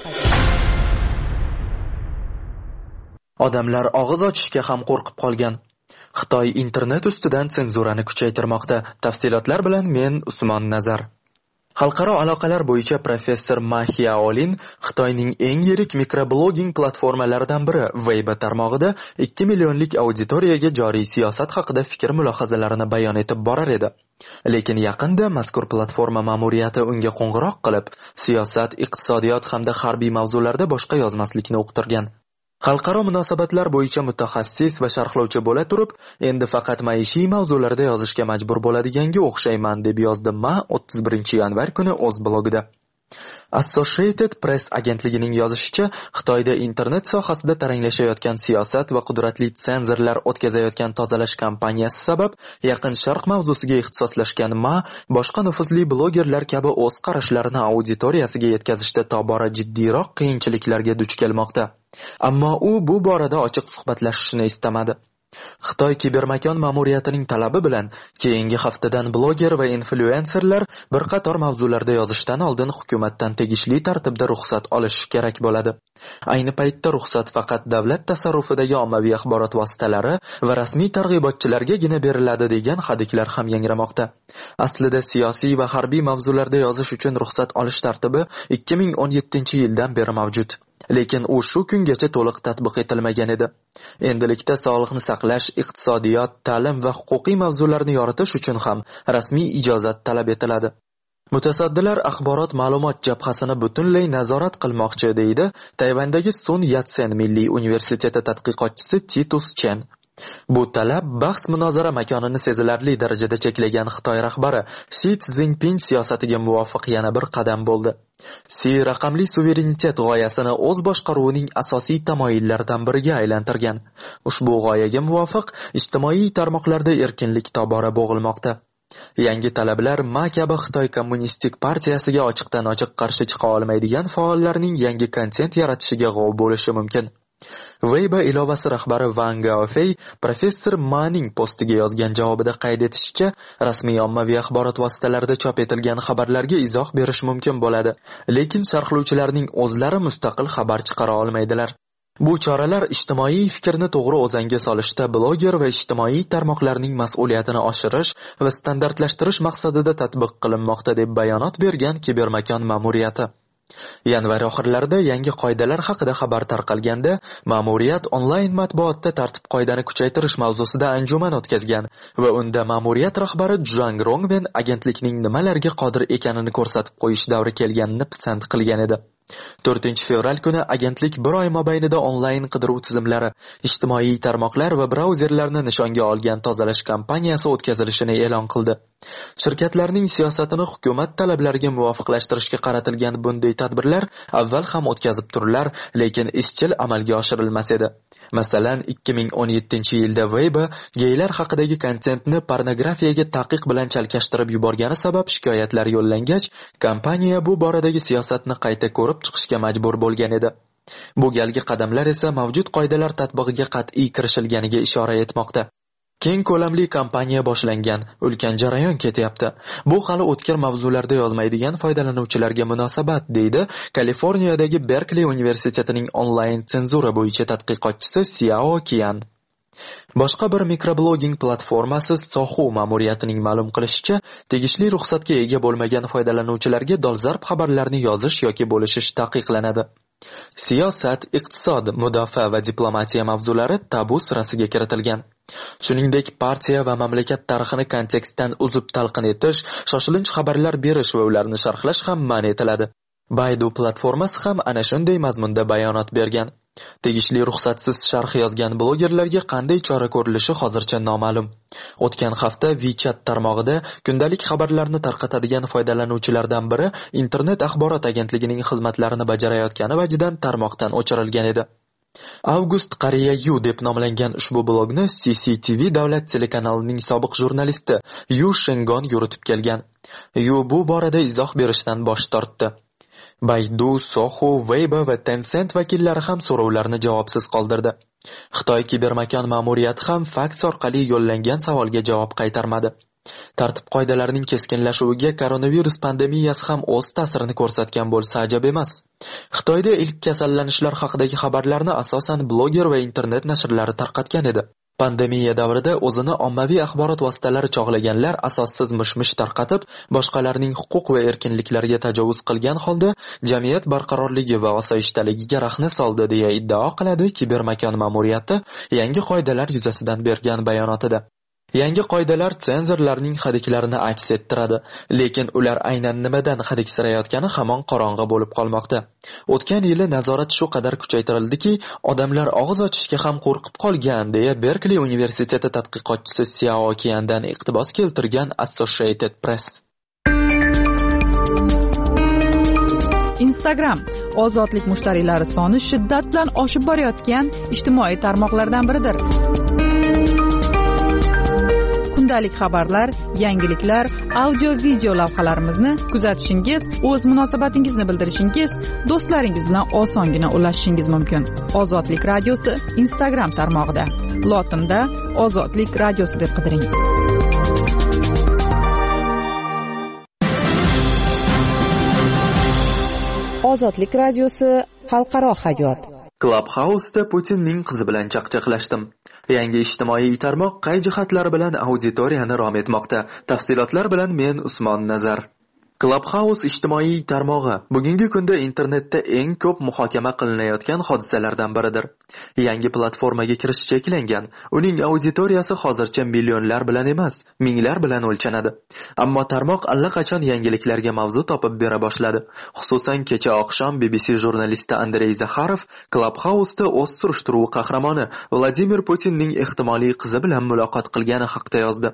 Odamlar og'iz ochishga ham qo'rqib qolgan. Xitoy internet ustidan senzurani kuchaytirmoqda. Tafsilotlar bilan men Usmon Nazar. Xalqaro aloqalar bo'yicha professor Ma Xiaolin Xitoyning eng yirik mikroblogging platformalaridan biri Weibo tarmog'ida ikki millionlik auditoriyaga joriy siyosat haqida fikr-mulohazalarini bayon etib borar edi. Lekin yaqinda mazkur platforma ma'muriyati unga qo'ng'iroq qilib, siyosat, iqtisodiyot hamda harbiy mavzularda boshqa yozmaslikni uqtirgan. Xalqaro munosabatlar bo'yicha mutaxassis va sharhlovchi bo'la turib, endi faqat maishiy mavzularda yozishga majbur bo'ladiganga o'xshayman deb yozdi Ma o'ttiz birinchi yanvar kuni o'z blogida. Associated Press agentligining yozishicha, Xitoyda internet sohasida taranglashayotgan siyosat va qudratli senzorlar o'tkazayotgan tozalash kampaniyasi sabab Yaqin Sharq mavzusiga ixtisoslashgan Ma boshqa nufuzli blogerlar kabi o'z qarashlarini auditoriyasiga yetkazishda tobora jiddiyroq qiyinchiliklarga duch kelmoqda. Ammo u bu borada ochiq suhbatlashishni istamadi. Xitoy kibermakon ma'muriyatining talabi bilan keyingi haftadan bloger va influenserlar bir qator mavzularda yozishdan oldin hukumatdan tegishli tartibda ruxsat olishi kerak bo'ladi. Ayni paytda ruxsat faqat davlat tasarrufidagi ommaviy axborot vositalari va rasmiy targ'ibotchilargagina beriladi degan hadiklar ham yangramoqda. Aslida siyosiy va harbiy mavzularda yozish uchun ruxsat olish tartibi ikki ming o'n yettinchi yildan beri mavjud. Lekin u shu kungacha to'liq tatbiq etilmagan edi. Endilikda sog'liqni saqlash, iqtisodiyot, ta'lim va huquqiy mavzularni yoritish uchun ham rasmiy ijozat talab etiladi. Mutasaddilar axborot ma'lumot jabhasini butunlay nazorat qilmoqchi deydi Tayvandagi Sun Yat-sen Milliy universiteti tadqiqotchisi Titus Chen. Bu talab bahs-munozara makonini sezilarli darajada cheklagan Xitoy rahbari Si Szinpin siyosatiga muvofiq yana bir qadam bo'ldi. Si raqamli suverenitet g'oyasini o'z boshqaruvining asosiy tamoyillaridan biriga aylantirgan. Ushbu g'oyaga muvofiq ijtimoiy tarmoqlarda erkinlik tobora bo'g'ilmoqda. Yangi talablar Ma kabi Xitoy kommunistik partiyasiga ochiqdan ochiq qarshi chiqa olmaydigan faollarning yangi kontent yaratishiga g'ov bo'lishi mumkin. Weibo ilovasi rahbari Wang Gaofei professor Maning postiga yozgan javobida qayd etishicha, rasmiy ommaviy axborot vositalarida chop etilgan xabarlarga izoh berish mumkin bo'ladi, lekin sharhlovchilarning o'zlari mustaqil xabar chiqara olmaydilar. Bu choralar ijtimoiy fikrni to'g'ri o'zanga solishda bloger va ijtimoiy tarmoqlarning mas'uliyatini oshirish va standartlashtirish maqsadida tatbiq qilinmoqda deb bayonot bergan kibermakon ma'muriyati. Yanvar oxirlarida yangi qoidalar haqida xabar tarqalganda, ma'muriyat onlayn matbuotda tartib-qoidani kuchaytirish mavzusida anjuman o'tkazgan va unda ma'muriyat rahbari Zhang Rongmen agentlikning nimalarga qodir ekanini ko'rsatib qo'yish davri kelganini pisand qilgan edi. to'rtinchi fevral kuni agentlik bir oy mobaynida onlayn qidiruv tizimlari, ijtimoiy tarmoqlar va brauzerlarni nishonga olgan tozalash kampaniyasi o'tkazilishini e'lon qildi. Shirkatlarning siyosatini hukumat talablariga muvofiqlashtirishga qaratilgan bunday tadbirlar avval ham o'tkazib turlar, lekin izchil amalga oshirilmas edi. Masalan, ikki ming o'n yettinchi yilda Weibo geylar haqidagi kontentni pornografiyaga taqiq bilan chalkashtirib yuborgani sabab shikoyatlar yo'llangach, kompaniya bu boradagi siyosatni qayta ko'rib chiqishga majbur bo'lgan edi. Bu galgi qadamlar esa mavjud qoidalar tatbiqiga qat'iy kirishilganiga ishora etmoqda. Keng ko'lamli kampaniya boshlangan, ulkan jarayon ketyapti. Bu hali o'tkir mavzularda yozmaydigan foydalanuvchilarga munosabat, deydi Kaliforniyadagi Berkeley universitetining onlayn senzura bo'yicha tadqiqotchisi Xiao Qian. Boshqa bir mikroblogging platformasi Sohu ma'muriyatining ma'lum qilishicha, tegishli ruxsatga ega bo'lmagan foydalanuvchilarga dolzarb xabarlarni yozish yoki bo'lishish taqiqlanadi. Siyosat, iqtisod, mudofaa va diplomatiya mavzulari tabu sirasiga kiritilgan. Shuningdek, partiya va mamlakat tarixini kontekstdan uzib talqin etish, shoshilinch xabarlar berish va ularni sharhlash ham man etiladi. Baidu platformasi ham ana shunday mazmunda bayonot bergan. Tegishli ruxsatsiz sharh yozgan blogerlarga qanday chora ko'rilishi hozircha noma'lum. O'tgan hafta WeChat tarmog'ida kundalik xabarlarni tarqatadigan foydalanuvchilardan biri internet axborot agentligining xizmatlarini bajarayotgani vajidan tarmoqdan o'chirilgan edi. Avgust Qariya Yu deb nomlangan ushbu blogni C C T V davlat telekanalining sobiq jurnalisti Yu Shengon yuritib kelgan. Yu bu borada izoh berishdan bosh tortdi. Baidu, Sohu, Weibo va Tencent vakillari ham so'rovlarni javobsiz qoldirdi. Xitoy kibermakon ma'muriyati ham faks orqali yo'llangan savolga javob qaytarmadi. Tartib qoidalarining keskinlashuviga koronavirus pandemiyasi ham o'z ta'sirini ko'rsatgan bo'lsa ajab emas. Xitoyda ilk kasallanishlar haqidagi xabarlarni asosan bloger va internet nashrlari tarqatgan edi. Pandemiya davrida o'zini ommaviy axborot vositalari chog'laganlar asossiz mish-mish tarqatib, boshqalarning huquq va erkinliklariga tajovuz qilgan holda jamiyat barqarorligi va osoyishtaligiga rahna soldi deya iddao qiladi kibermakon ma'muriyati yangi qoidalar yuzasidan bergan bayonotida. Yangi qoidalar senzorlarning hadiklarini aks ettiradi, lekin ular aynan nimadan hadiksirayotgani hamon qorong'i bo'lib qolmoqda. O'tgan yili nazorat shu qadar kuchaytirildiki, odamlar og'iz ochishga ham qo'rqib qolgan, deya Berkeley universiteti tadqiqotchisi Xiao Qiandan iqtibos keltirgan Associated Press. Instagram ozodlik mushtariylari soni shiddat bilan oshib borayotgan ijtimoiy tarmoqlardan biridir. Kundalik xabarlar, yangiliklar, audio-video lavhalarimizni kuzatishingiz, o'z munosabatingizni bildirishingiz, do'stlaringiz bilan osongina ulashishingiz mumkin. Ozodlik radiosi Instagram tarmog'ida. Lotinda Ozodlik radiosi deb qidiring. Ozodlik radiosi xalqaro hayot. Clubhouse'da Putinning qizi bilan chaqchaqlashdim. Yangi ijtimoiy tarmoq qay jihatlari bilan auditoriyani rom etmoqda? Tafsilotlar bilan men Usmon Nazar. Clubhouse ijtimoiy tarmog'i bugungi kunda internetda eng ko'p muhokama qilinayotgan hodisalardan biridir. Yangi platformaga kirish cheklangan. Uning auditoriyasi hozircha millionlar bilan emas, minglar bilan o'lchanadi. Ammo tarmoq allaqachon yangiliklarga mavzu topib bera boshladi. Xususan kecha oqshom B B C jurnalisti Andrey Zakharov Clubhouse'da o'z surishtiruv qahramoni Vladimir Putinning ehtimoliy qizi bilan muloqot qilgani haqida yozdi.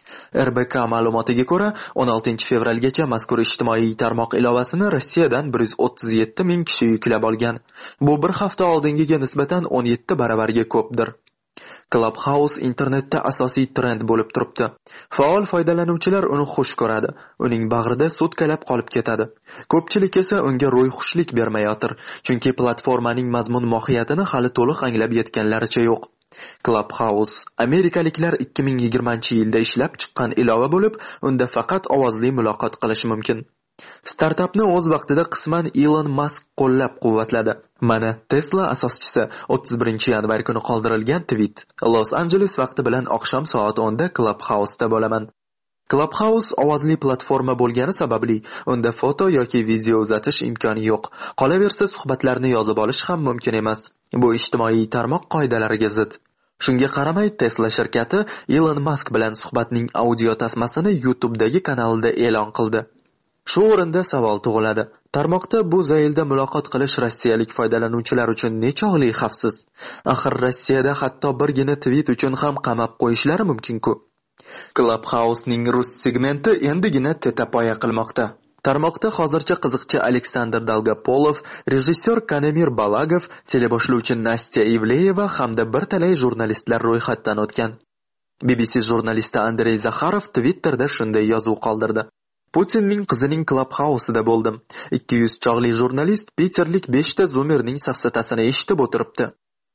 R B K ma'lumotiga ko'ra, o'n oltinchi fevralgacha mazkur ijtimoiy tarmoq ilovasini Rossiyadan bir yuz o'ttiz yetti ming kishi yuklab olgan. Bu bir hafta oldingiga nisbatan o'n yetti baravarga ko'pdir. Clubhouse internetda asosiy trend bo'lib turibdi. Faol foydalanuvchilar uni xush ko'radi. Uning bag'rida sutkalab qolib ketadi. Ko'pchilik esa unga ro'yxushlik bermayotir, chunki platformaning mazmun mohiyatini hali to'liq anglab yetganlaricha yo'q. Clubhouse amerikaliklar ikki ming yigirmanchi yilda ishlab chiqqan ilova bo'lib, unda faqat ovozli muloqot qilish mumkin. Startapni o'z vaqtida qisman Elon Musk qo'llab-quvvatladi. Mana Tesla asoschisi o'ttiz birinchi yanvar kuni qoldirilgan tweet. Los Angeles vaqti bilan oqshom soat o'nda Clubhouse'da bo'laman. Clubhouse ovozli platforma bo'lgani sababli unda foto yoki video uzatish imkoni yo'q. Qolaversa suhbatlarni yozib olish ham mumkin emas. Bu ijtimoiy tarmoq qoidalariga zid. Shunga qaramay Tesla shirkati Elon Musk bilan suhbatning audio tasmasini YouTube'dagi kanalida e'lon qildi. Shu o'rinda savol tug'iladi. Tarmoqda bu zaylda muloqot qilish rossiyalik foydalanuvchilar uchun nechog'li xavfsiz? Axir Rossiyada hatto birgina tweet uchun ham qamab qo'yishlari mumkin-ku. Clubhouse'ning rus segmenti endigina tetapoya qilmoqda. Tarmoqda hozircha qiziqchi Aleksandr Dolgopolov, rejissyor Kanemir Balagov, teleboshlovchi Nastya Ivleyeva hamda bir talay jurnalistlar ro'yxatdan o'tgan. B B C jurnalisti Andrey Zakharov Twitterda shunday yozuv qoldirdi. Putinning qizining Clubhouse'ida bo'ldim. ikki yuz chog'li jurnalist Peterlik beshta zoomerning safsatasini eshitib o'tiribdi.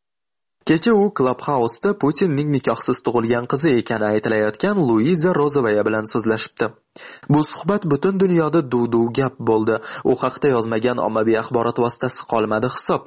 Kecha u Clubhouse'da Putinning nikohsiz tug'ilgan qizi ekani aytilayotgan Luiza Rozovaya bilan so'zlashibdi. Bu suhbat butun dunyoda duv-duv gap bo'ldi. U haqda yozmagan ommaviy axborot vositasi qolmadi hisob.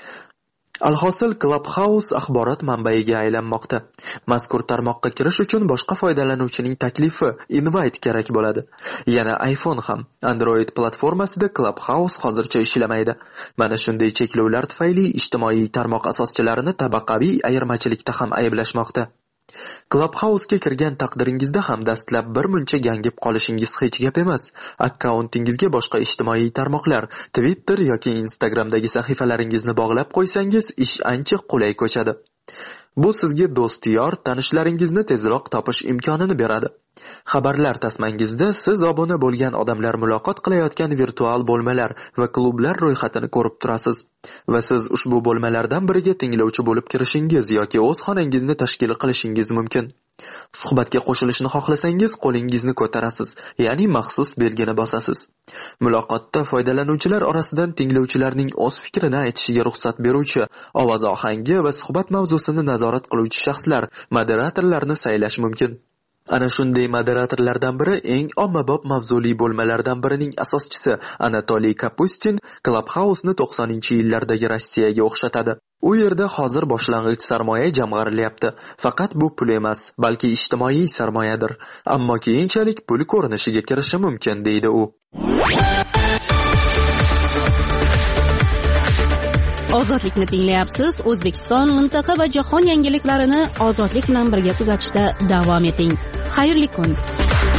Alhosil Clubhouse axborot manbaiga aylanmoqda. Mazkur tarmoqqa kirish uchun boshqa foydalanuvchining taklifi, invite kerak bo'ladi. Yana iPhone ham Android platformasida Clubhouse hozircha ishlamaydi. Mana shunday cheklovlar tufayli ijtimoiy tarmoq asoschilarini tabaqaviy ayirmachilikda ham ayblashmoqda. Clubhouse'ga kirgan taqdiringizda ham dastlab bir muncha gangib qolishingiz hech gap emas. Akkauntingizga boshqa ijtimoiy tarmoqlar, Twitter yoki Instagramdagi sahifalaringizni bog'lab qo'ysangiz, ish ancha qulay ko'chadi. Bu sizga do'st, yor, tanishlaringizni tezroq topish imkonini beradi. Xabarlar tasmangizda siz obuna bo'lgan odamlar muloqot qilayotgan virtual bo'lmalar va klublar ro'yxatini ko'rib turasiz. Va siz ushbu bo'lmalardan biriga tinglovchi bo'lib kirishingiz yoki o'z xonangizni tashkil qilishingiz mumkin. Suhbatga qo'shilishni xohlasangiz, qo'lingizni ko'tarasiz, ya'ni maxsus belgini bosasiz. Muloqotda foydalanuvchilar orasidan tinglovchilarning o'z fikrini aytishiga ruxsat beruvchi, ovoz ohangi va suhbat mavzusini nazorat qiluvchi shaxslar, moderatorlarni saylash mumkin. Ana shunday moderatorlardan biri eng ommabop mavzuli bo'lmalardan birining asoschisi Anatoliy Kapustin Clubhouse'ni to'qsoninchi yillardagi Rossiyaga o'xshatadi. U yerda hozir boshlang'ich sarmoya jamg'arilyapti. Faqat bu pul emas, balki ijtimoiy sarmoyadir. Ammo keyinchalik pul ko'rinishiga kirishi mumkin, deydi u. Ozodlikni tinglayapsiz. O'zbekiston, mintaqa va jahon yangiliklarini ozodlik bilan birga kuzatishda davom eting. Xayrli kun.